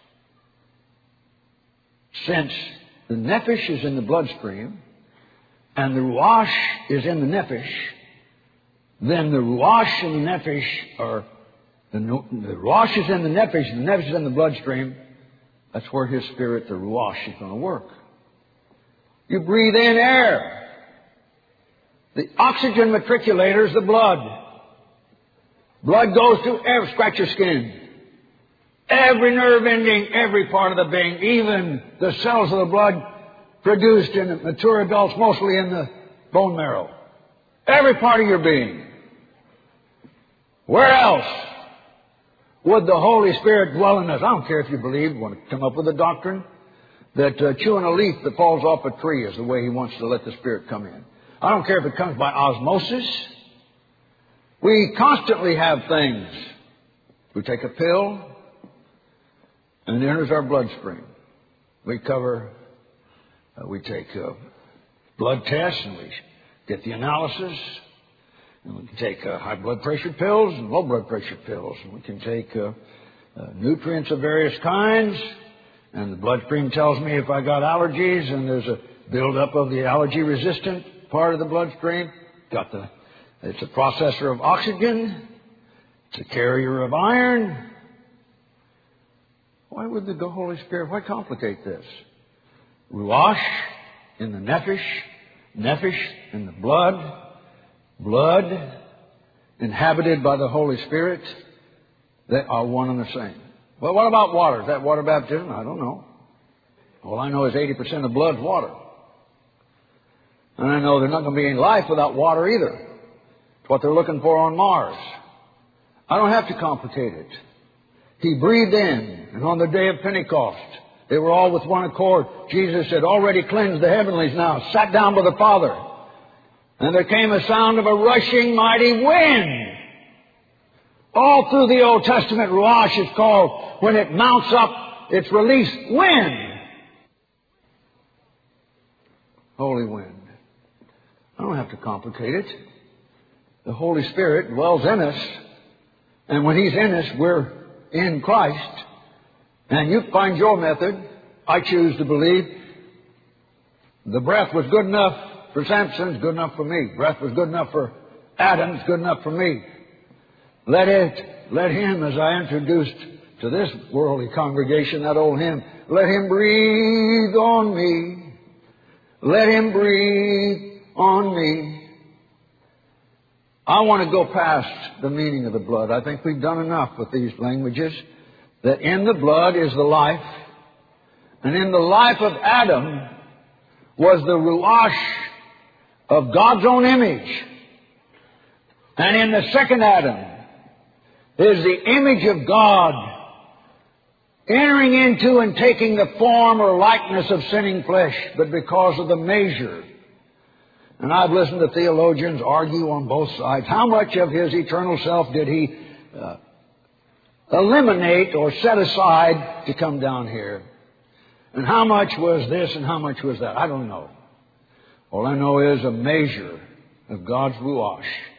B: Since the nephesh is in the bloodstream and the ruach is in the nephesh, then the ruach and the nephesh are the ruach is in the nephesh and the nephesh is in the bloodstream. That's where His Spirit, the ruach, is going to work. You breathe in air. The oxygen matriculator is the blood. Blood goes to every, scratch your skin. Every nerve ending, every part of the being, even the cells of the blood produced in mature adults, mostly in the bone marrow. Every part of your being. Where else would the Holy Spirit dwell in us? I don't care if you believe, want to come up with a doctrine that chewing a leaf that falls off a tree is the way He wants to let the Spirit come in. I don't care if it comes by osmosis. We constantly have things. We take a pill and it enters our bloodstream. We take blood tests and we get the analysis. And we can take high blood pressure pills and low blood pressure pills. And we can take nutrients of various kinds. And the bloodstream tells me if I got allergies, and there's a buildup of the allergy-resistant part of the bloodstream. It's a processor of oxygen. It's a carrier of iron. Why would the Holy Spirit, why complicate this? Ruach in the nephesh, nephesh in the blood, blood inhabited by the Holy Spirit. They are one and the same. Well, what about water? Is that water baptism? I don't know. All I know is 80% of blood's water. And I know there's not going to be any life without water either. It's what they're looking for on Mars. I don't have to complicate it. He breathed in, and on the day of Pentecost, they were all with one accord. Jesus had already cleansed the heavenlies now, sat down by the Father. And there came a sound of a rushing mighty wind. All through the Old Testament, ruach is called, when it mounts up, it's released wind. Holy wind. I don't have to complicate it. The Holy Spirit dwells in us. And when He's in us, we're in Christ. And you find your method. I choose to believe the breath was good enough for Samson, it's good enough for me. Breath was good enough for Adam, it's good enough for me. Let Him, as I introduced to this worldly congregation, that old hymn, let Him breathe on me. Let Him breathe on me. I want to go past the meaning of the blood. I think we've done enough with these languages. That in the blood is the life. And in the life of Adam was the ruach of God's own image. And in the second Adam is the image of God entering into and taking the form or likeness of sinning flesh, but because of the measure. And I've listened to theologians argue on both sides. How much of His eternal self did He eliminate or set aside to come down here? And how much was this and how much was that? I don't know. All I know is a measure of God's ruach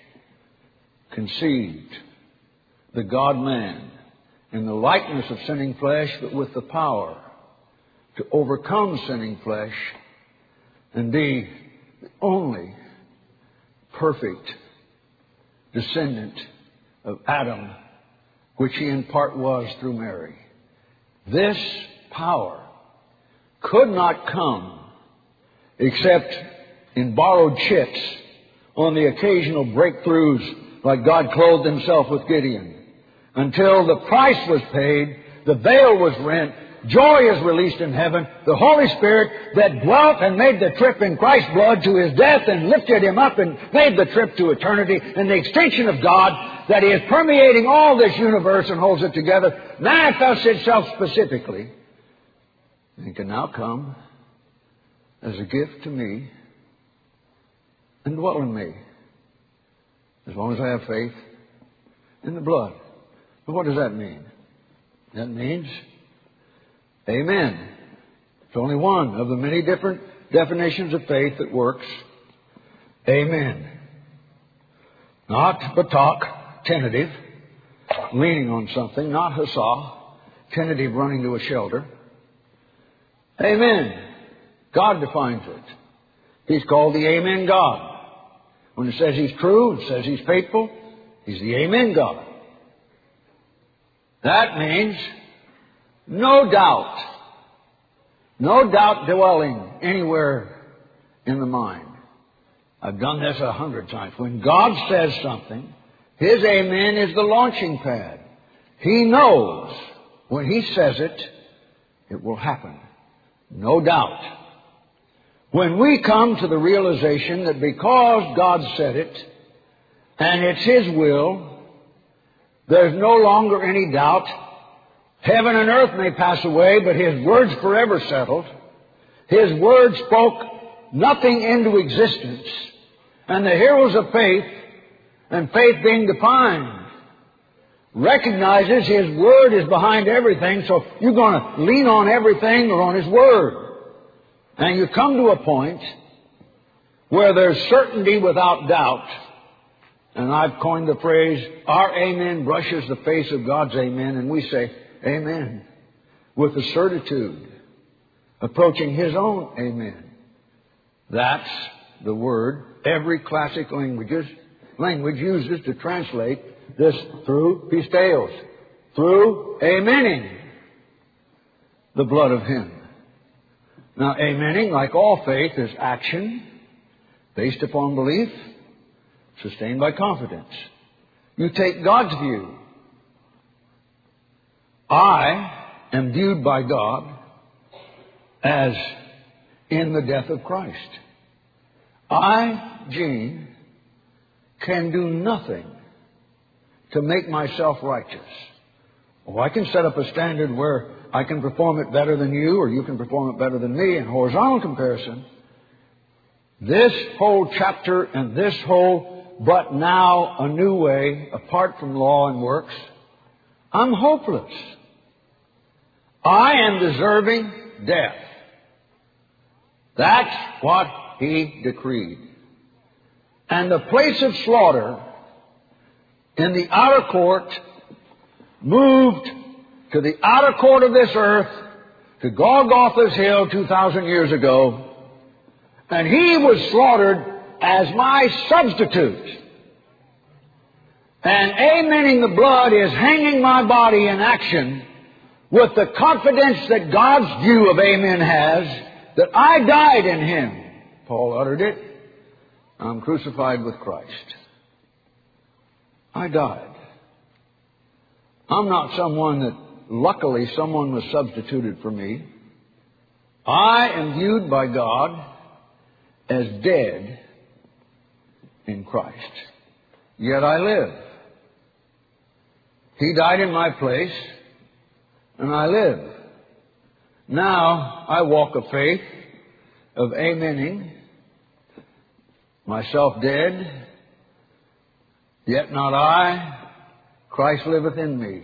B: conceived the God-man in the likeness of sinning flesh, but with the power to overcome sinning flesh and be the only perfect descendant of Adam, which he in part was through Mary. This power could not come except in borrowed chips on the occasional breakthroughs like God clothed Himself with Gideon. Until the price was paid, the veil was rent, joy is released in heaven, the Holy Spirit that dwelt and made the trip in Christ's blood to His death and lifted Him up and made the trip to eternity, and the extension of God that is permeating all this universe and holds it together, manifests itself specifically and can now come as a gift to me and dwell in me, as long as I have faith in the blood. But what does that mean? That means amen. It's only one of the many different definitions of faith that works. Amen. Not batak, tentative, leaning on something. Not hussah, tentative, running to a shelter. Amen. God defines it. He's called the Amen God. When it says He's true, it says He's faithful, He's the Amen God. That means no doubt. No doubt dwelling anywhere in the mind. I've done this 100 times. When God says something, His amen is the launching pad. He knows when He says it, it will happen. No doubt. When we come to the realization that because God said it, and it's His will, there's no longer any doubt. Heaven and earth may pass away, but His word's forever settled. His word spoke nothing into existence. And the heroes of faith, and faith being defined, recognizes His word is behind everything, so you're going to lean on everything or on His word. And you come to a point where there's certainty without doubt. And I've coined the phrase, our amen brushes the face of God's amen, and we say, amen, with a certitude, approaching His own amen. That's the word every classic language uses to translate this through pisteos, through amening the blood of Him. Now, amening, like all faith, is action based upon belief, sustained by confidence. You take God's view. I am viewed by God as in the death of Christ. I, Gene, can do nothing to make myself righteous. Oh, I can set up a standard where I can perform it better than you, or you can perform it better than me in horizontal comparison. This whole chapter and this whole but now a new way, apart from law and works, I'm hopeless. I am deserving death. That's what He decreed. And the place of slaughter in the outer court, moved to the outer court of this earth, to Golgotha's hill 2,000 years ago, and He was slaughtered as my substitute. And amening the blood is hanging my body in action with the confidence that God's view of amen has, that I died in Him. Paul uttered it. I'm crucified with Christ. I died. I'm not someone that, luckily, someone was substituted for me. I am viewed by God as dead in Christ. Yet I live. He died in my place, and I live. Now I walk a faith of amening myself dead, yet not I, Christ liveth in me.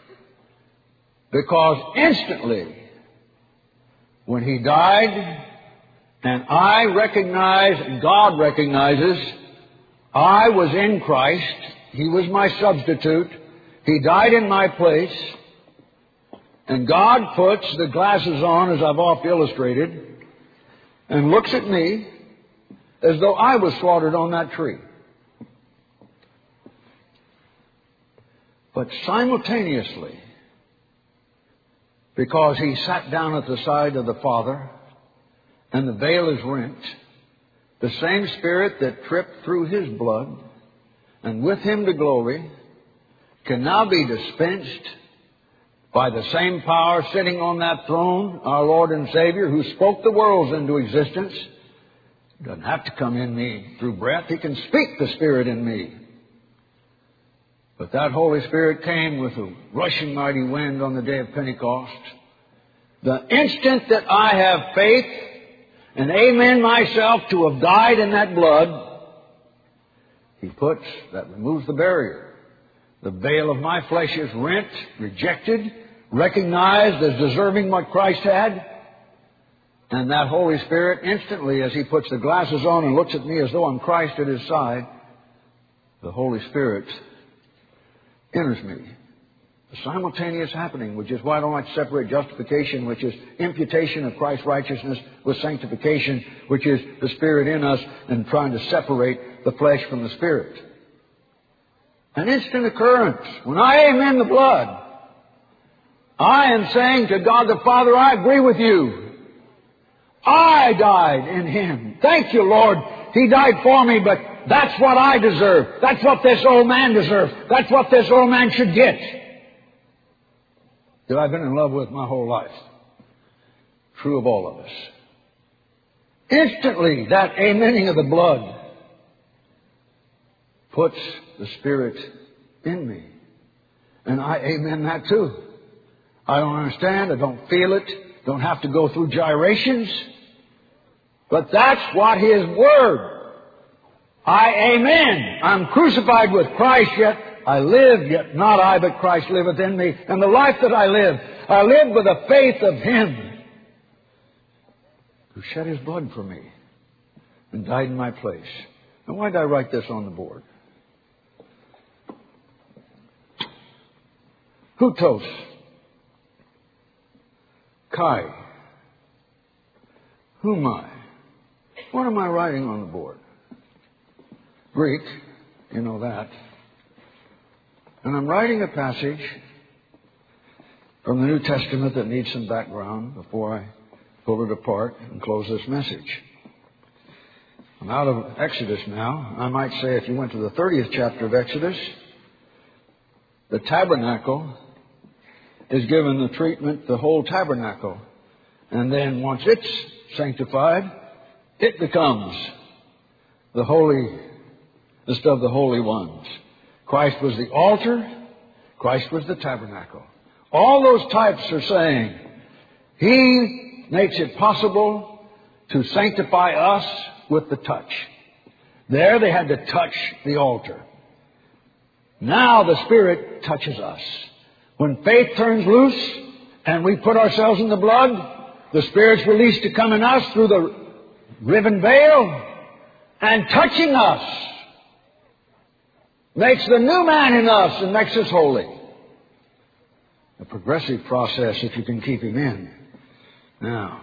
B: Because instantly, when He died, and I recognize, God recognizes, I was in Christ, He was my substitute, He died in my place, and God puts the glasses on, as I've oft illustrated, and looks at me as though I was slaughtered on that tree. But simultaneously, because He sat down at the side of the Father, and the veil is rent, the same Spirit that tripped through His blood, and with Him to glory, can now be dispensed by the same power sitting on that throne, our Lord and Savior, who spoke the worlds into existence. He doesn't have to come in me through breath. He can speak the Spirit in me. But that Holy Spirit came with a rushing mighty wind on the day of Pentecost. The instant that I have faith and amen myself to have died in that blood, He puts, that removes the barrier. The veil of my flesh is rent, rejected, recognized as deserving what Christ had. And that Holy Spirit, instantly, as He puts the glasses on and looks at me as though I'm Christ at His side, the Holy Spirit enters me. A simultaneous happening, which is why I don't like to separate justification, which is imputation of Christ's righteousness, with sanctification, which is the Spirit in us and trying to separate the flesh from the Spirit. An instant occurrence. When I amen the blood, I am saying to God the Father, I agree with you. I died in Him. Thank you, Lord. He died for me, but that's what I deserve. That's what this old man deserves. That's what this old man should get. That I've been in love with my whole life. True of all of us. Instantly, that amening of the blood puts the Spirit in me. And I amen that too. I don't understand. I don't feel it. Don't have to go through gyrations. But that's what His Word. I amen. I'm crucified with Christ, yet I live, yet not I, but Christ liveth in me. And the life that I live with the faith of Him who shed His blood for me and died in my place. And why did I write this on the board? Hutos. Kai. Humai. What am I writing on the board? Greek, you know that. And I'm writing a passage from the New Testament that needs some background before I pull it apart and close this message. I'm out of Exodus now. I might say if you went to the 30th chapter of Exodus, the tabernacle is given the treatment, the whole tabernacle. And then once it's sanctified, it becomes the holiest of the holy ones. Christ was the altar. Christ was the tabernacle. All those types are saying He makes it possible to sanctify us with the touch. There they had to touch the altar. Now the Spirit touches us. When faith turns loose and we put ourselves in the blood, the Spirit's released to come in us through the riven veil and touching us. makes the new man in us and makes us holy. A progressive process if you can keep him in. Now,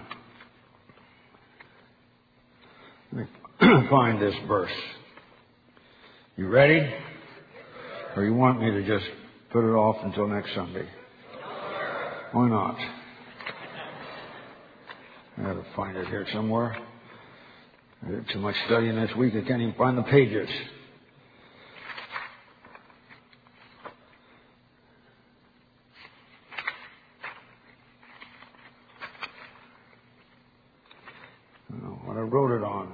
B: let me find this verse. You ready? Or you want me to just put it off until next Sunday? Why not? I have to find it here somewhere. I did too much studying this week, I can't even find the pages. What I wrote it on.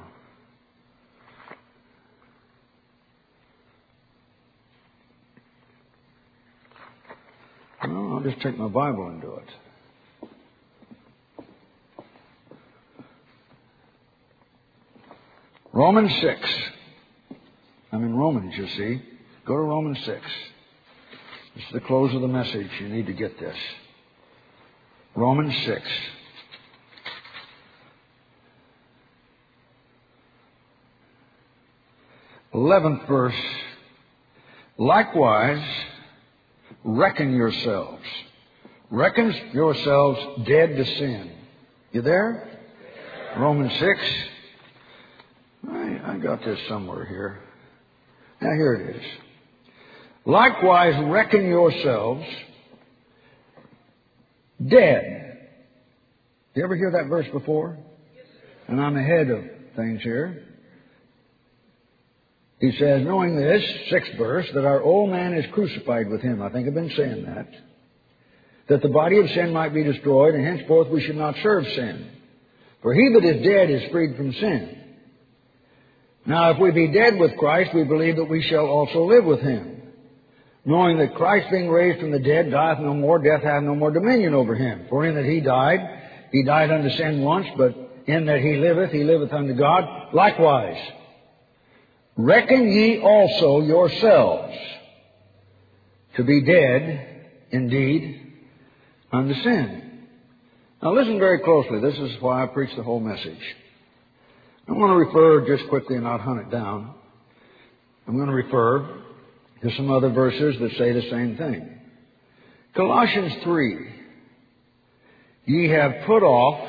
B: Well, I'll just take my Bible and do it. Romans 6. I'm in Romans, you see. Go to Romans 6. This is the close of the message. You need to get this. Romans 6. 11th verse. Likewise, reckon yourselves. Reckon yourselves dead to sin. You there? Romans 6. I got this somewhere here. Now here it is. Likewise, reckon yourselves dead. You ever hear that verse before? And I'm ahead of things here. He says, knowing this, 6th verse, that our old man is crucified with him. I think I've been saying that. That the body of sin might be destroyed, and henceforth we should not serve sin. For he that is dead is freed from sin. Now if we be dead with Christ, we believe that we shall also live with him. Knowing that Christ being raised from the dead dieth no more, death hath no more dominion over him. For in that he died unto sin once, but in that he liveth unto God. Likewise, reckon ye also yourselves to be dead indeed unto sin. Now listen very closely. This is why I preach the whole message. I want to refer just quickly and not hunt it down. I'm going to refer to some other verses that say the same thing. Colossians 3. Ye have put off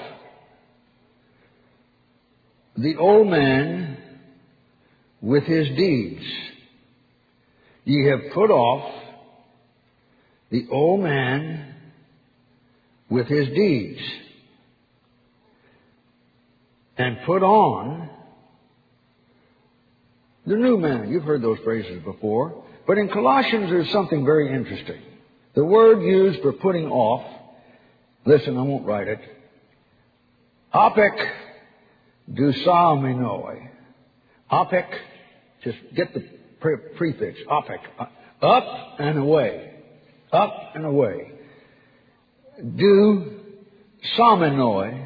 B: the old man with his deeds. Ye have put off the old man with his deeds, and put on the new man. You've heard those phrases before. But in Colossians there's something very interesting. The word used for putting off, listen, I won't write it. Apek dousaminoi. Apek, just get the prefix, apek. Up and away. Up and away. Dousaminoi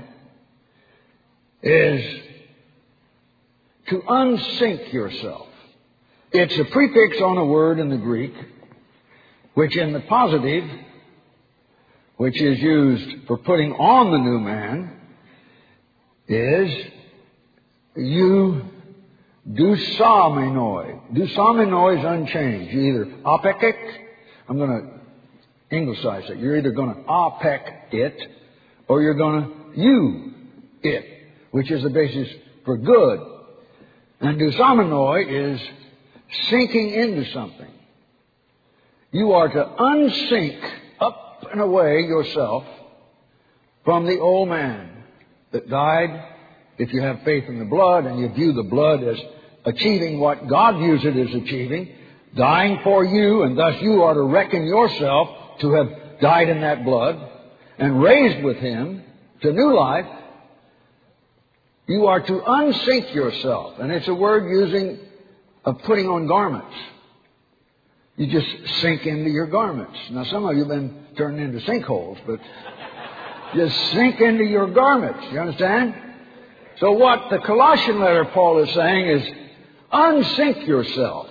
B: is to unsink yourself. It's a prefix on a word in the Greek, which in the positive, which is used for putting on the new man, is you dousaminoi. Dousaminoi is unchanged. You either apek, I'm going to Englishise it. You're either going to apek it, or you're going to you it, which is the basis for good. And dousaminoi is sinking into something. You are to unsink up and away yourself from the old man that died. If you have faith in the blood and you view the blood as achieving what God views it as achieving, dying for you, and thus you are to reckon yourself to have died in that blood and raised with him to new life. You are to unsink yourself. And it's a word of putting on garments. You just sink into your garments. Now some of you have been turned into sinkholes, but just sink into your garments. You understand? So what the Colossian letter Paul is saying is unsink yourself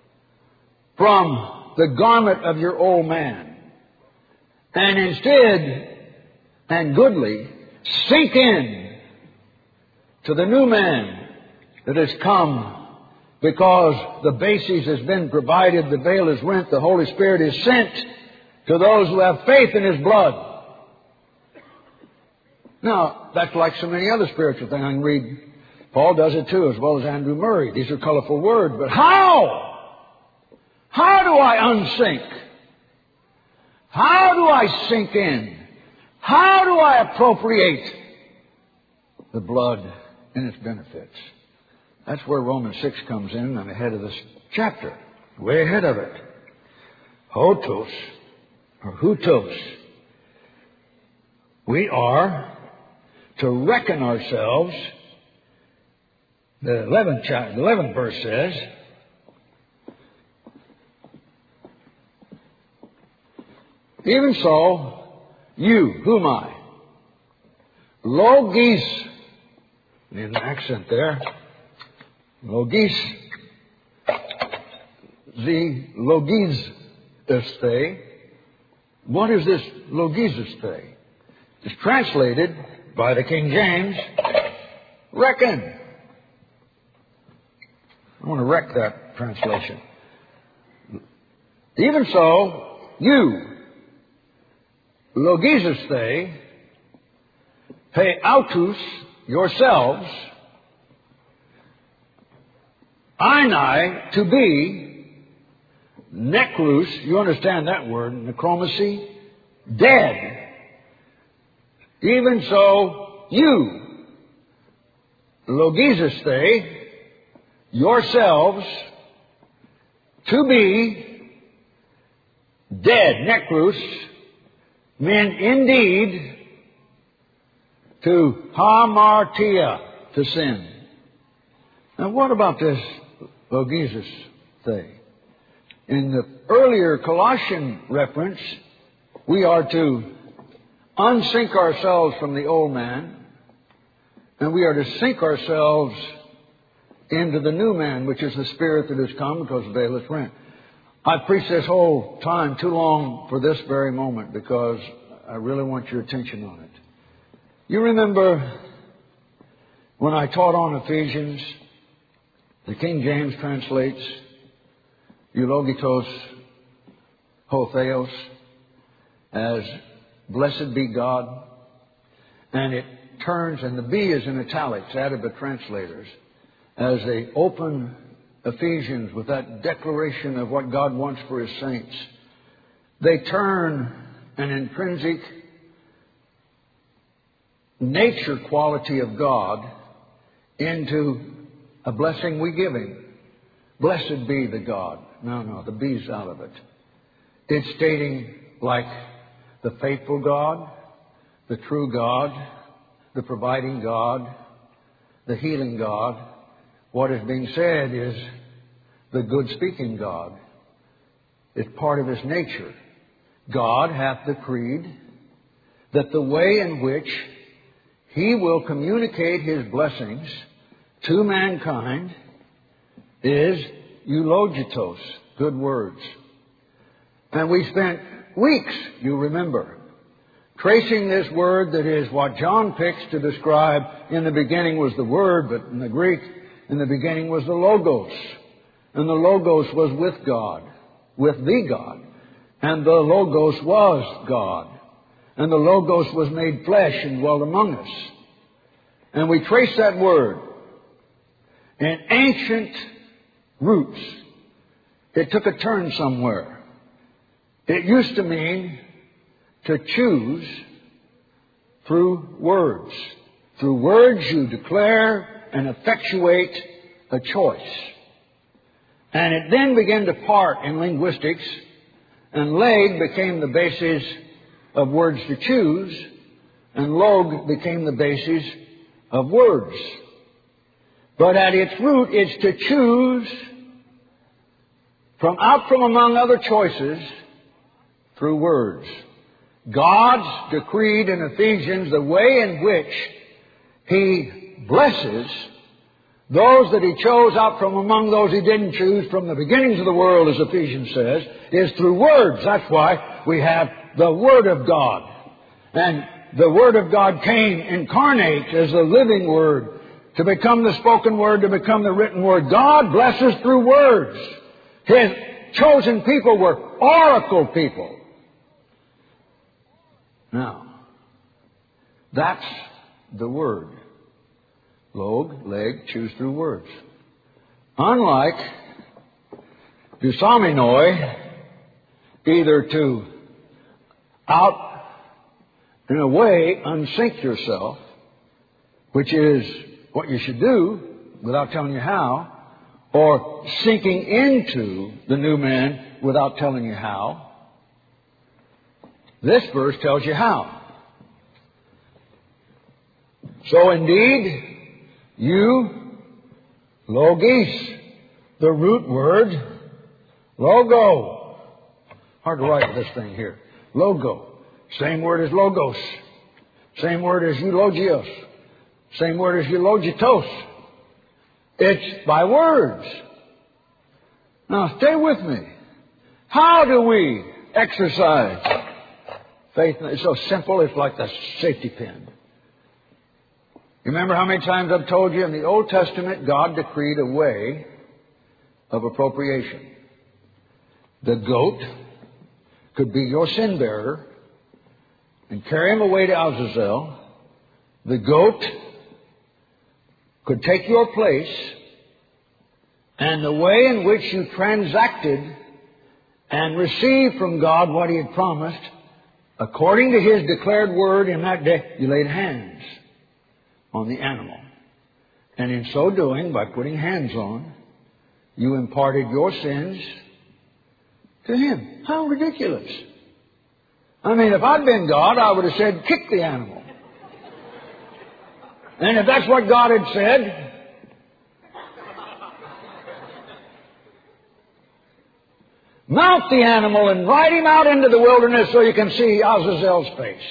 B: from the garment of your old man. And instead, and goodly, sink in to the new man that has come because the basis has been provided, the veil is rent, the Holy Spirit is sent to those who have faith in His blood. Now, that's like so many other spiritual things. I can read, Paul does it too, as well as Andrew Murray. These are colorful words. But how? How do I unsink? How do I sink in? How do I appropriate the blood and its benefits? That's where Romans 6 comes in. I'm ahead of this chapter. Way ahead of it. Hotos, or hutos. We are to reckon ourselves, the 11th verse says, even so, you, who am I? Logis, in the accent there, logis, the logiseste. What is this logiseste? It's translated by the King James, reckon. I want to wreck that translation. Even so, you, logiseste, pay autus, yourselves, einai, to be, necrus, you understand that word, necromancy, dead. Even so, you, logiseste, yourselves, to be dead, necrus, mean indeed to hamartia, to sin. Now what about this logiseste? In the earlier Colossian reference, we are to unsink ourselves from the old man, and we are to sink ourselves into the new man, which is the Spirit that has come because the veil is rent. I've preached this whole time too long for this very moment because I really want your attention on it. You remember when I taught on Ephesians, the King James translates eulogitos hotheos as blessed be God, and it turns, and the B is in italics, added by translators, as they open Ephesians with that declaration of what God wants for His saints. They turn an intrinsic nature quality of God into a blessing we give Him. Blessed be the God. No, the B's out of it. It's stating like the faithful God, the true God, the providing God, the healing God. What is being said is the good speaking God. It's part of His nature. God hath decreed that the way in which He will communicate His blessings to mankind is eulogitos, good words. And we spent weeks, you remember, tracing this word that is what John picks to describe in the beginning was the Word, but in the Greek, in the beginning was the Logos. And the Logos was with God, with the God. And the Logos was God. And the Logos was made flesh and dwelt among us. And we trace that word in ancient roots. It took a turn somewhere. It used to mean to choose through words. Through words you declare and effectuate a choice. And it then began to part in linguistics, and leg became the basis of words to choose, and log became the basis of words. But at its root, it's to choose from among other choices through words. God's decreed in Ephesians the way in which He blesses those that He chose out from among those He didn't choose from the beginnings of the world, as Ephesians says, is through words. That's why we have the Word of God. And the Word of God came incarnate as the living Word to become the spoken word, to become the written word. God blesses through words. His chosen people were oracle people. Now, that's the word. Log, leg, choose through words. Unlike dousaminoi, either to out, in a way, unsink yourself, which is what you should do without telling you how, or sinking into the new man without telling you how. This verse tells you how. So indeed, you, logis, the root word, logo. Hard to write this thing here. Logo. Same word as logos. Same word as eulogios. Same word as eulogitos. It's by words. Now stay with me. How do we exercise faith? It's so simple, it's like the safety pin. You remember how many times I've told you in the Old Testament God decreed a way of appropriation. The goat could be your sin bearer and carry him away to Azazel. The goat could take your place, and the way in which you transacted and received from God what He had promised, according to His declared word in that day, you laid hands on the animal. And in so doing, by putting hands on, you imparted your sins to Him. How ridiculous. I mean, if I'd been God, I would have said, kick the animal. And if that's what God had said, mount the animal and ride him out into the wilderness so you can see Azazel's face.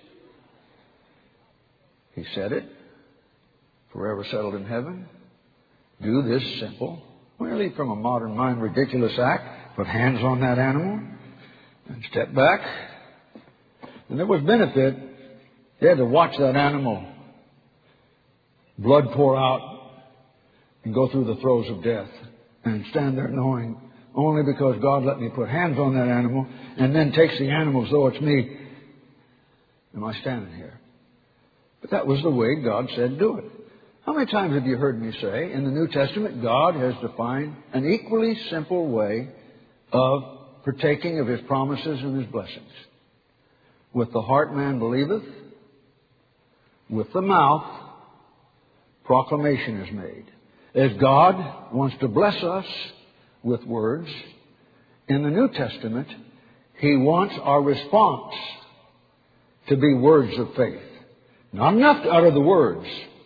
B: He said it. Forever settled in heaven. Do this simple, really from a modern mind, ridiculous act. Put hands on that animal and step back. And there was benefit. You had to watch that animal blood pour out and go through the throes of death and stand there knowing only because God let me put hands on that animal and then takes the animal as though it's me. Am I standing here? But that was the way God said do it. How many times have you heard me say in the New Testament God has defined an equally simple way of partaking of His promises and His blessings? With the heart man believeth, with the mouth proclamation is made. As God wants to bless us with words, in the New Testament, He wants our response to be words of faith. Not enough to utter the words.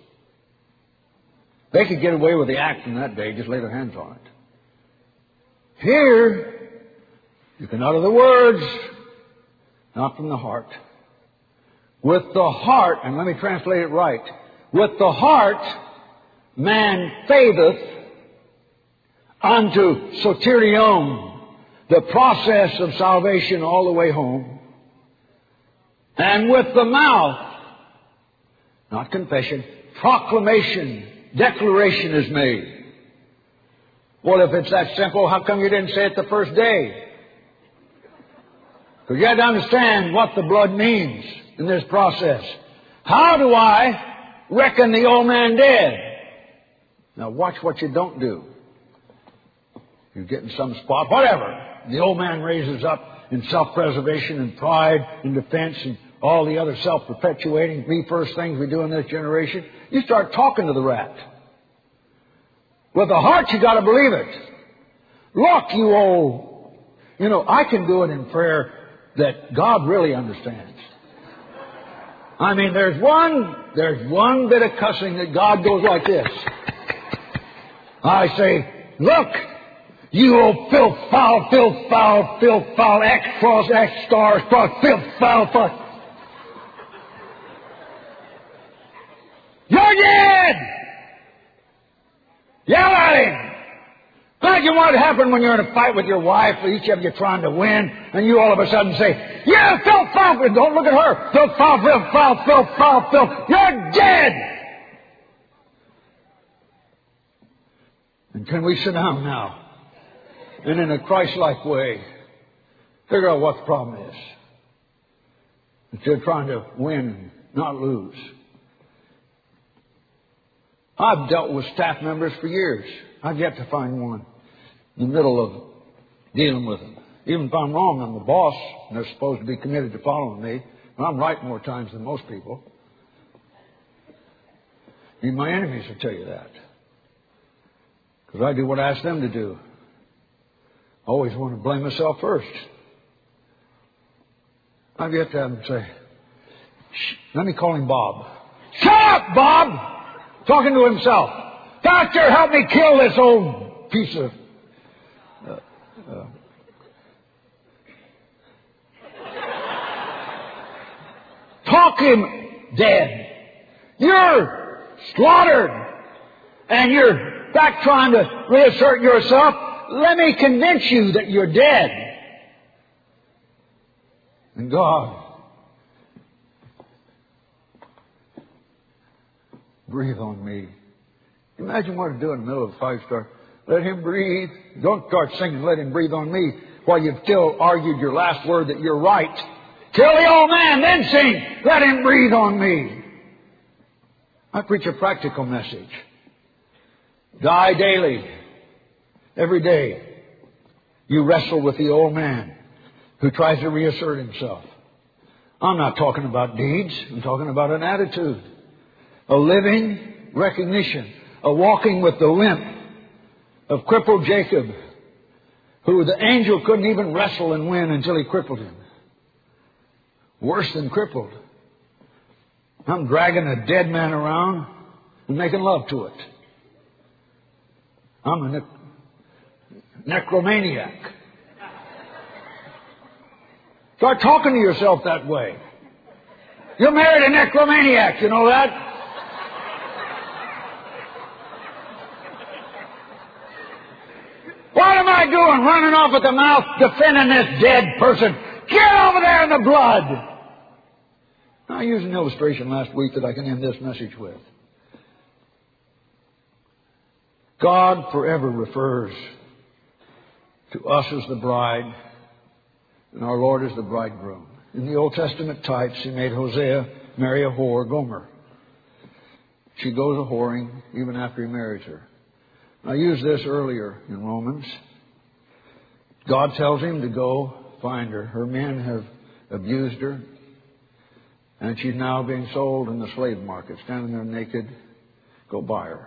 B: They could get away with the act in that day, just lay their hands on it. Here, you can utter the words, not from the heart. With the heart, and let me translate it right. With the heart, man faitheth unto soterion, the process of salvation all the way home. And with the mouth, not confession, proclamation, declaration is made. Well, if it's that simple, how come you didn't say it the first day? Because you had to understand what the blood means in this process. How do I reckon the old man dead? Now watch what you don't do. You get in some spot, whatever. The old man raises up in self-preservation and pride and defense and all the other self-perpetuating me-first things we do in this generation. You start talking to the rat. With the heart, you got to believe it. Look, you old... I can do it in prayer that God really understands. I mean, there's one bit of cussing that God goes like this. I say, look, you old filth, foul, X cross, X stars, cross, filth, foul. You're dead! Yell at him! Imagine what happened when you're in a fight with your wife, each of you trying to win, and you all of a sudden say, yeah, filth, foul, don't look at her. Filth, foul, you're dead! And can we sit down now and in a Christ-like way figure out what the problem is, instead of trying to win, not lose? I've dealt with staff members for years. I've yet to find one in the middle of dealing with them. Even if I'm wrong, I'm the boss, and they're supposed to be committed to following me. And I'm right more times than most people. Even my enemies will tell you that. Because I do what I ask them to do. I always want to blame myself first. I've yet to have them say, let me call him Bob. Shut up, Bob! Talking to himself. Doctor, help me kill this old piece of... Talk him dead. You're slaughtered. And you're back trying to reassert yourself. Let me convince you that you're dead. And God, breathe on me. Imagine what to do in the middle of a 5-star. Let him breathe. Don't start singing, let him breathe on me, while you've still argued your last word that you're right. Kill the old man, then sing, let him breathe on me. I preach a practical message. Die daily. Every day. You wrestle with the old man who tries to reassert himself. I'm not talking about deeds. I'm talking about an attitude. A living recognition. A walking with the limp of crippled Jacob, who the angel couldn't even wrestle and win until he crippled him. Worse than crippled. I'm dragging a dead man around and making love to it. I'm a necromaniac. Start talking to yourself that way. You married a necromaniac, you know that? What am I doing? Running off at the mouth, defending this dead person. Get over there in the blood. I used an illustration last week that I can end this message with. God forever refers to us as the bride, and our Lord as the bridegroom. In the Old Testament types, He made Hosea marry a whore, Gomer. She goes a whoring even after He marries her. I used this earlier in Romans. God tells him to go find her. Her men have abused her, and she's now being sold in the slave market, standing there naked. Go buy her.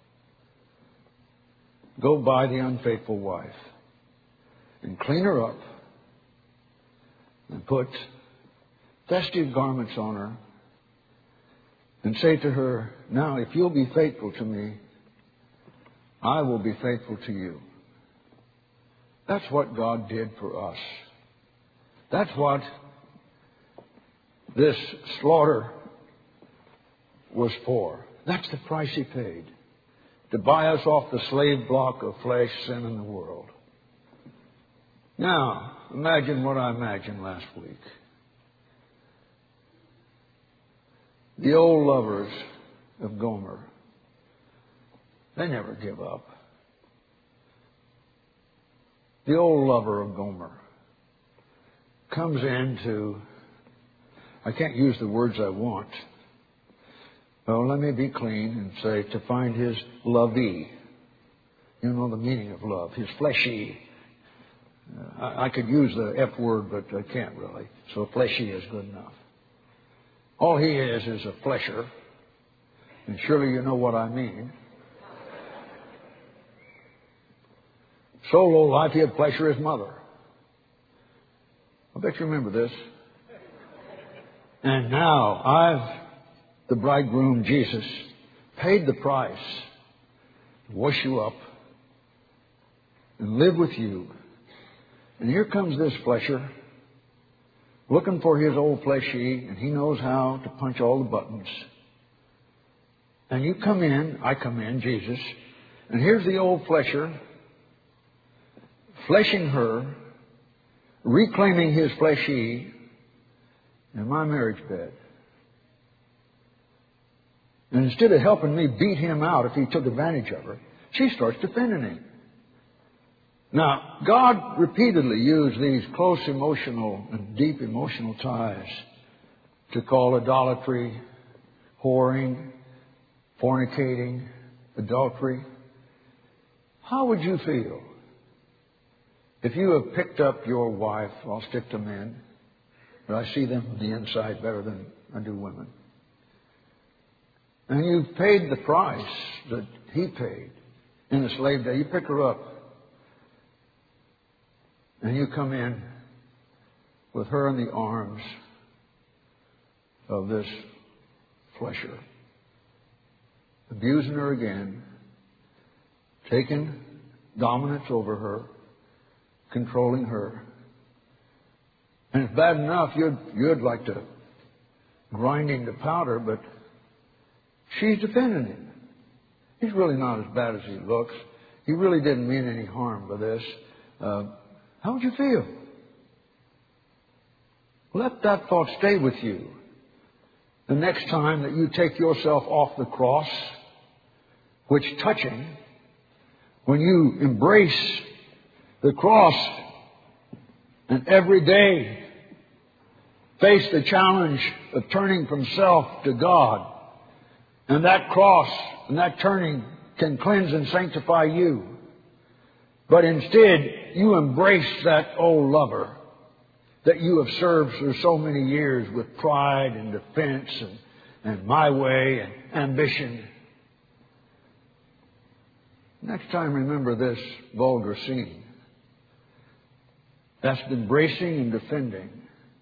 B: Go buy the unfaithful wife and clean her up and put festive garments on her and say to her, now if you'll be faithful to me, I will be faithful to you. That's what God did for us. That's what this slaughter was for. That's the price He paid. To buy us off the slave block of flesh, sin, in the world. Now, imagine what I imagined last week. The old lovers of Gomer. They never give up. The old lover of Gomer comes into, I can't use the words I want. Well, let me be clean and say to find his lovey. You know the meaning of love, his fleshy. I could use the F word, but I can't really. So fleshy is good enough. All he is a flesher. And surely you know what I mean. So low life, he had pleasure his mother. I bet you remember this. And now the bridegroom, Jesus, paid the price to wash you up and live with you. And here comes this flesher looking for his old fleshy, and he knows how to punch all the buttons. And you come in, I come in, Jesus, and here's the old flesher fleshing her, reclaiming his fleshy in my marriage bed. And instead of helping me beat him out if he took advantage of her, she starts defending him. Now, God repeatedly used these close emotional and deep emotional ties to call idolatry, whoring, fornicating, adultery. How would you feel if you have picked up your wife? I'll stick to men, but I see them on the inside better than I do women. And you've paid the price that he paid in the slave day. You pick her up and you come in with her in the arms of this flesher, abusing her again, taking dominance over her, controlling her. And it's bad enough you'd like to grind him to powder, but she's defending him. He's really not as bad as he looks. He really didn't mean any harm by this. How would you feel? Let that thought stay with you. The next time that you take yourself off the cross, which touching, when you embrace the cross and every day face the challenge of turning from self to God, and that cross and that turning can cleanse and sanctify you. But instead, you embrace that old lover that you have served for so many years with pride and defense and my way and ambition. Next time, remember this vulgar scene. That's embracing and defending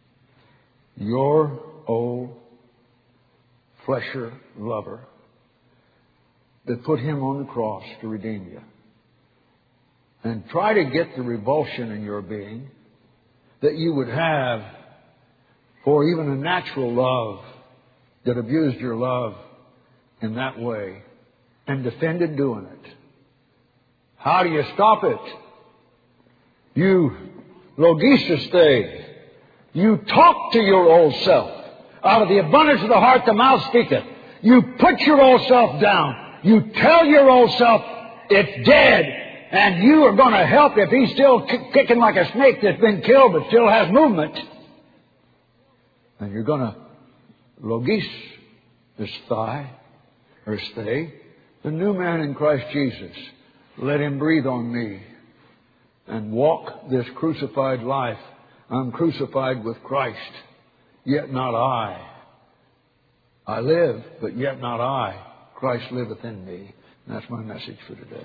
B: your old flesher lover that put him on the cross to redeem you. And try to get the revulsion in your being that you would have for even a natural love that abused your love in that way and defended doing it. How do you stop it? You logistes, you talk to your old self. Out of the abundance of the heart, the mouth speaketh. You put your old self down. You tell your old self it's dead, and you are going to help if he's still kicking like a snake that's been killed but still has movement. And you're going to logis this thigh, or stay, the new man in Christ Jesus. Let him breathe on me and walk this crucified life. I'm crucified with Christ, yet not I. I live, but yet not I. Christ liveth in me. And that's my message for today.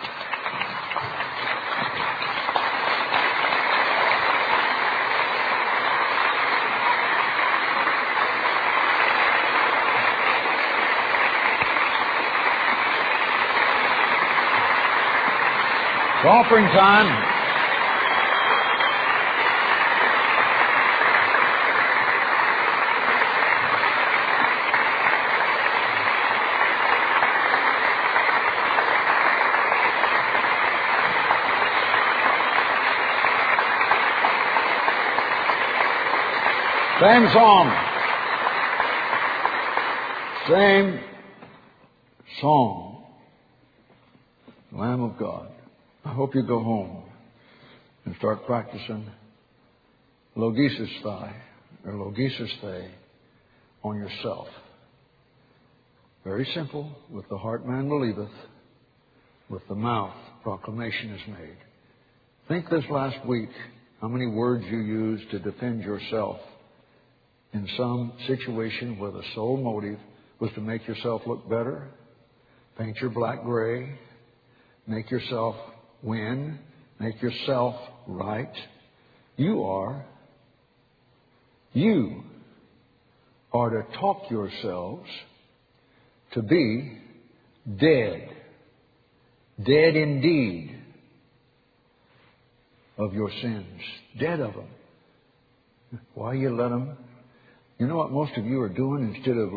B: It's offering time. Same song. Same song. Lamb of God. I hope you go home and start practicing logisis thigh or logisis thigh on yourself. Very simple. With the heart man believeth, with the mouth proclamation is made. Think this last week how many words you used to defend yourself in some situation where the sole motive was to make yourself look better, paint your black gray, make yourself win, make yourself right. You are to talk yourselves to be dead. Dead indeed of your sins. Dead of them. Why you let them? You know what most of you are doing instead of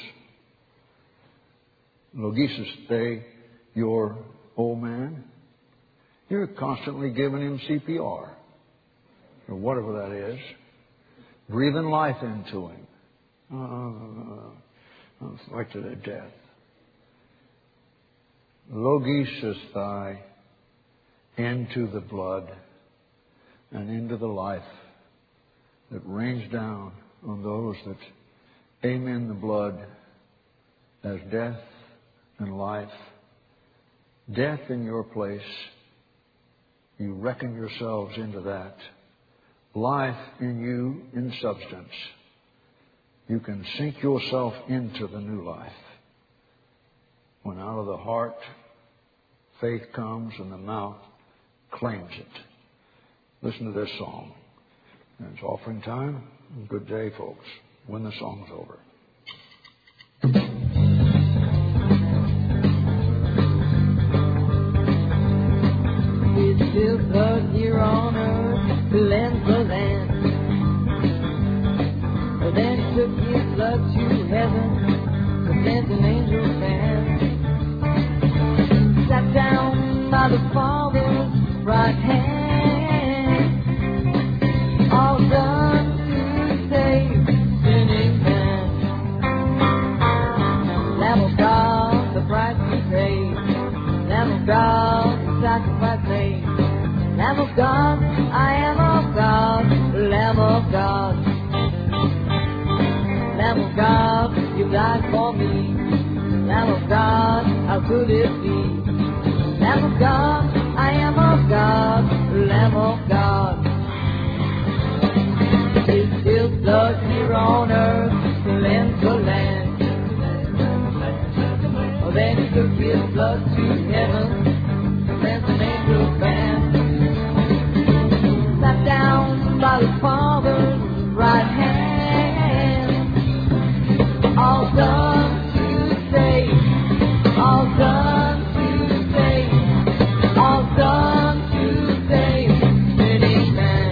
B: logisis stay your old man? You're constantly giving him CPR or whatever that is, breathing life into him. I'm afflicted to death. logisesthai, into the blood and into the life that rains down on those that amen the blood as death and life. Death in your place, you reckon yourselves into that. Life in you in substance. You can sink yourself into the new life. When out of the heart faith comes and the mouth claims it. Listen to this song. And it's offering time. Good day, folks, when the song's over.
A: It's still blood here on earth to cleanse the land. But then he took his blood to heaven to send an angel's band. Sat down by the Father's right hand. All done to save sinning man. Lamb of God, the price he paid. Lamb of God, the sacrifice made. Lamb of God, I am of God. Lamb of God. Lamb of God, you died for me. Lamb of God, how could it be? Lamb of God, I am of God. Lamb of God. His still blood here on earth to cleanse the land. Oh, then he took his blood to heaven to send an angel's band. Sat down by the Father's right hand. All done to save. All done to save. All done to save sinning man.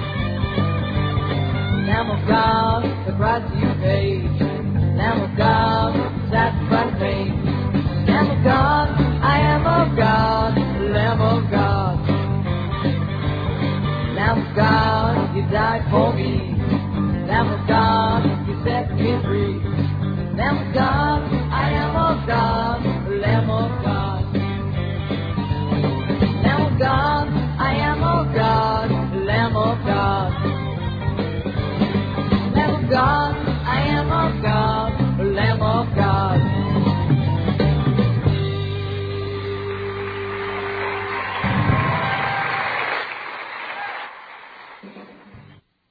A: Lamb of God, the price you paid. Lamb of God, sacrifice made. Lamb of God, I am of God. Lamb of God. Lamb of God, you died for me. Lamb of God, you set me free. Lamb of God, I am of God. Lamb of God. Lamb of God, I am of God. Lamb of God. Lamb of God, I am of God. Lamb of God.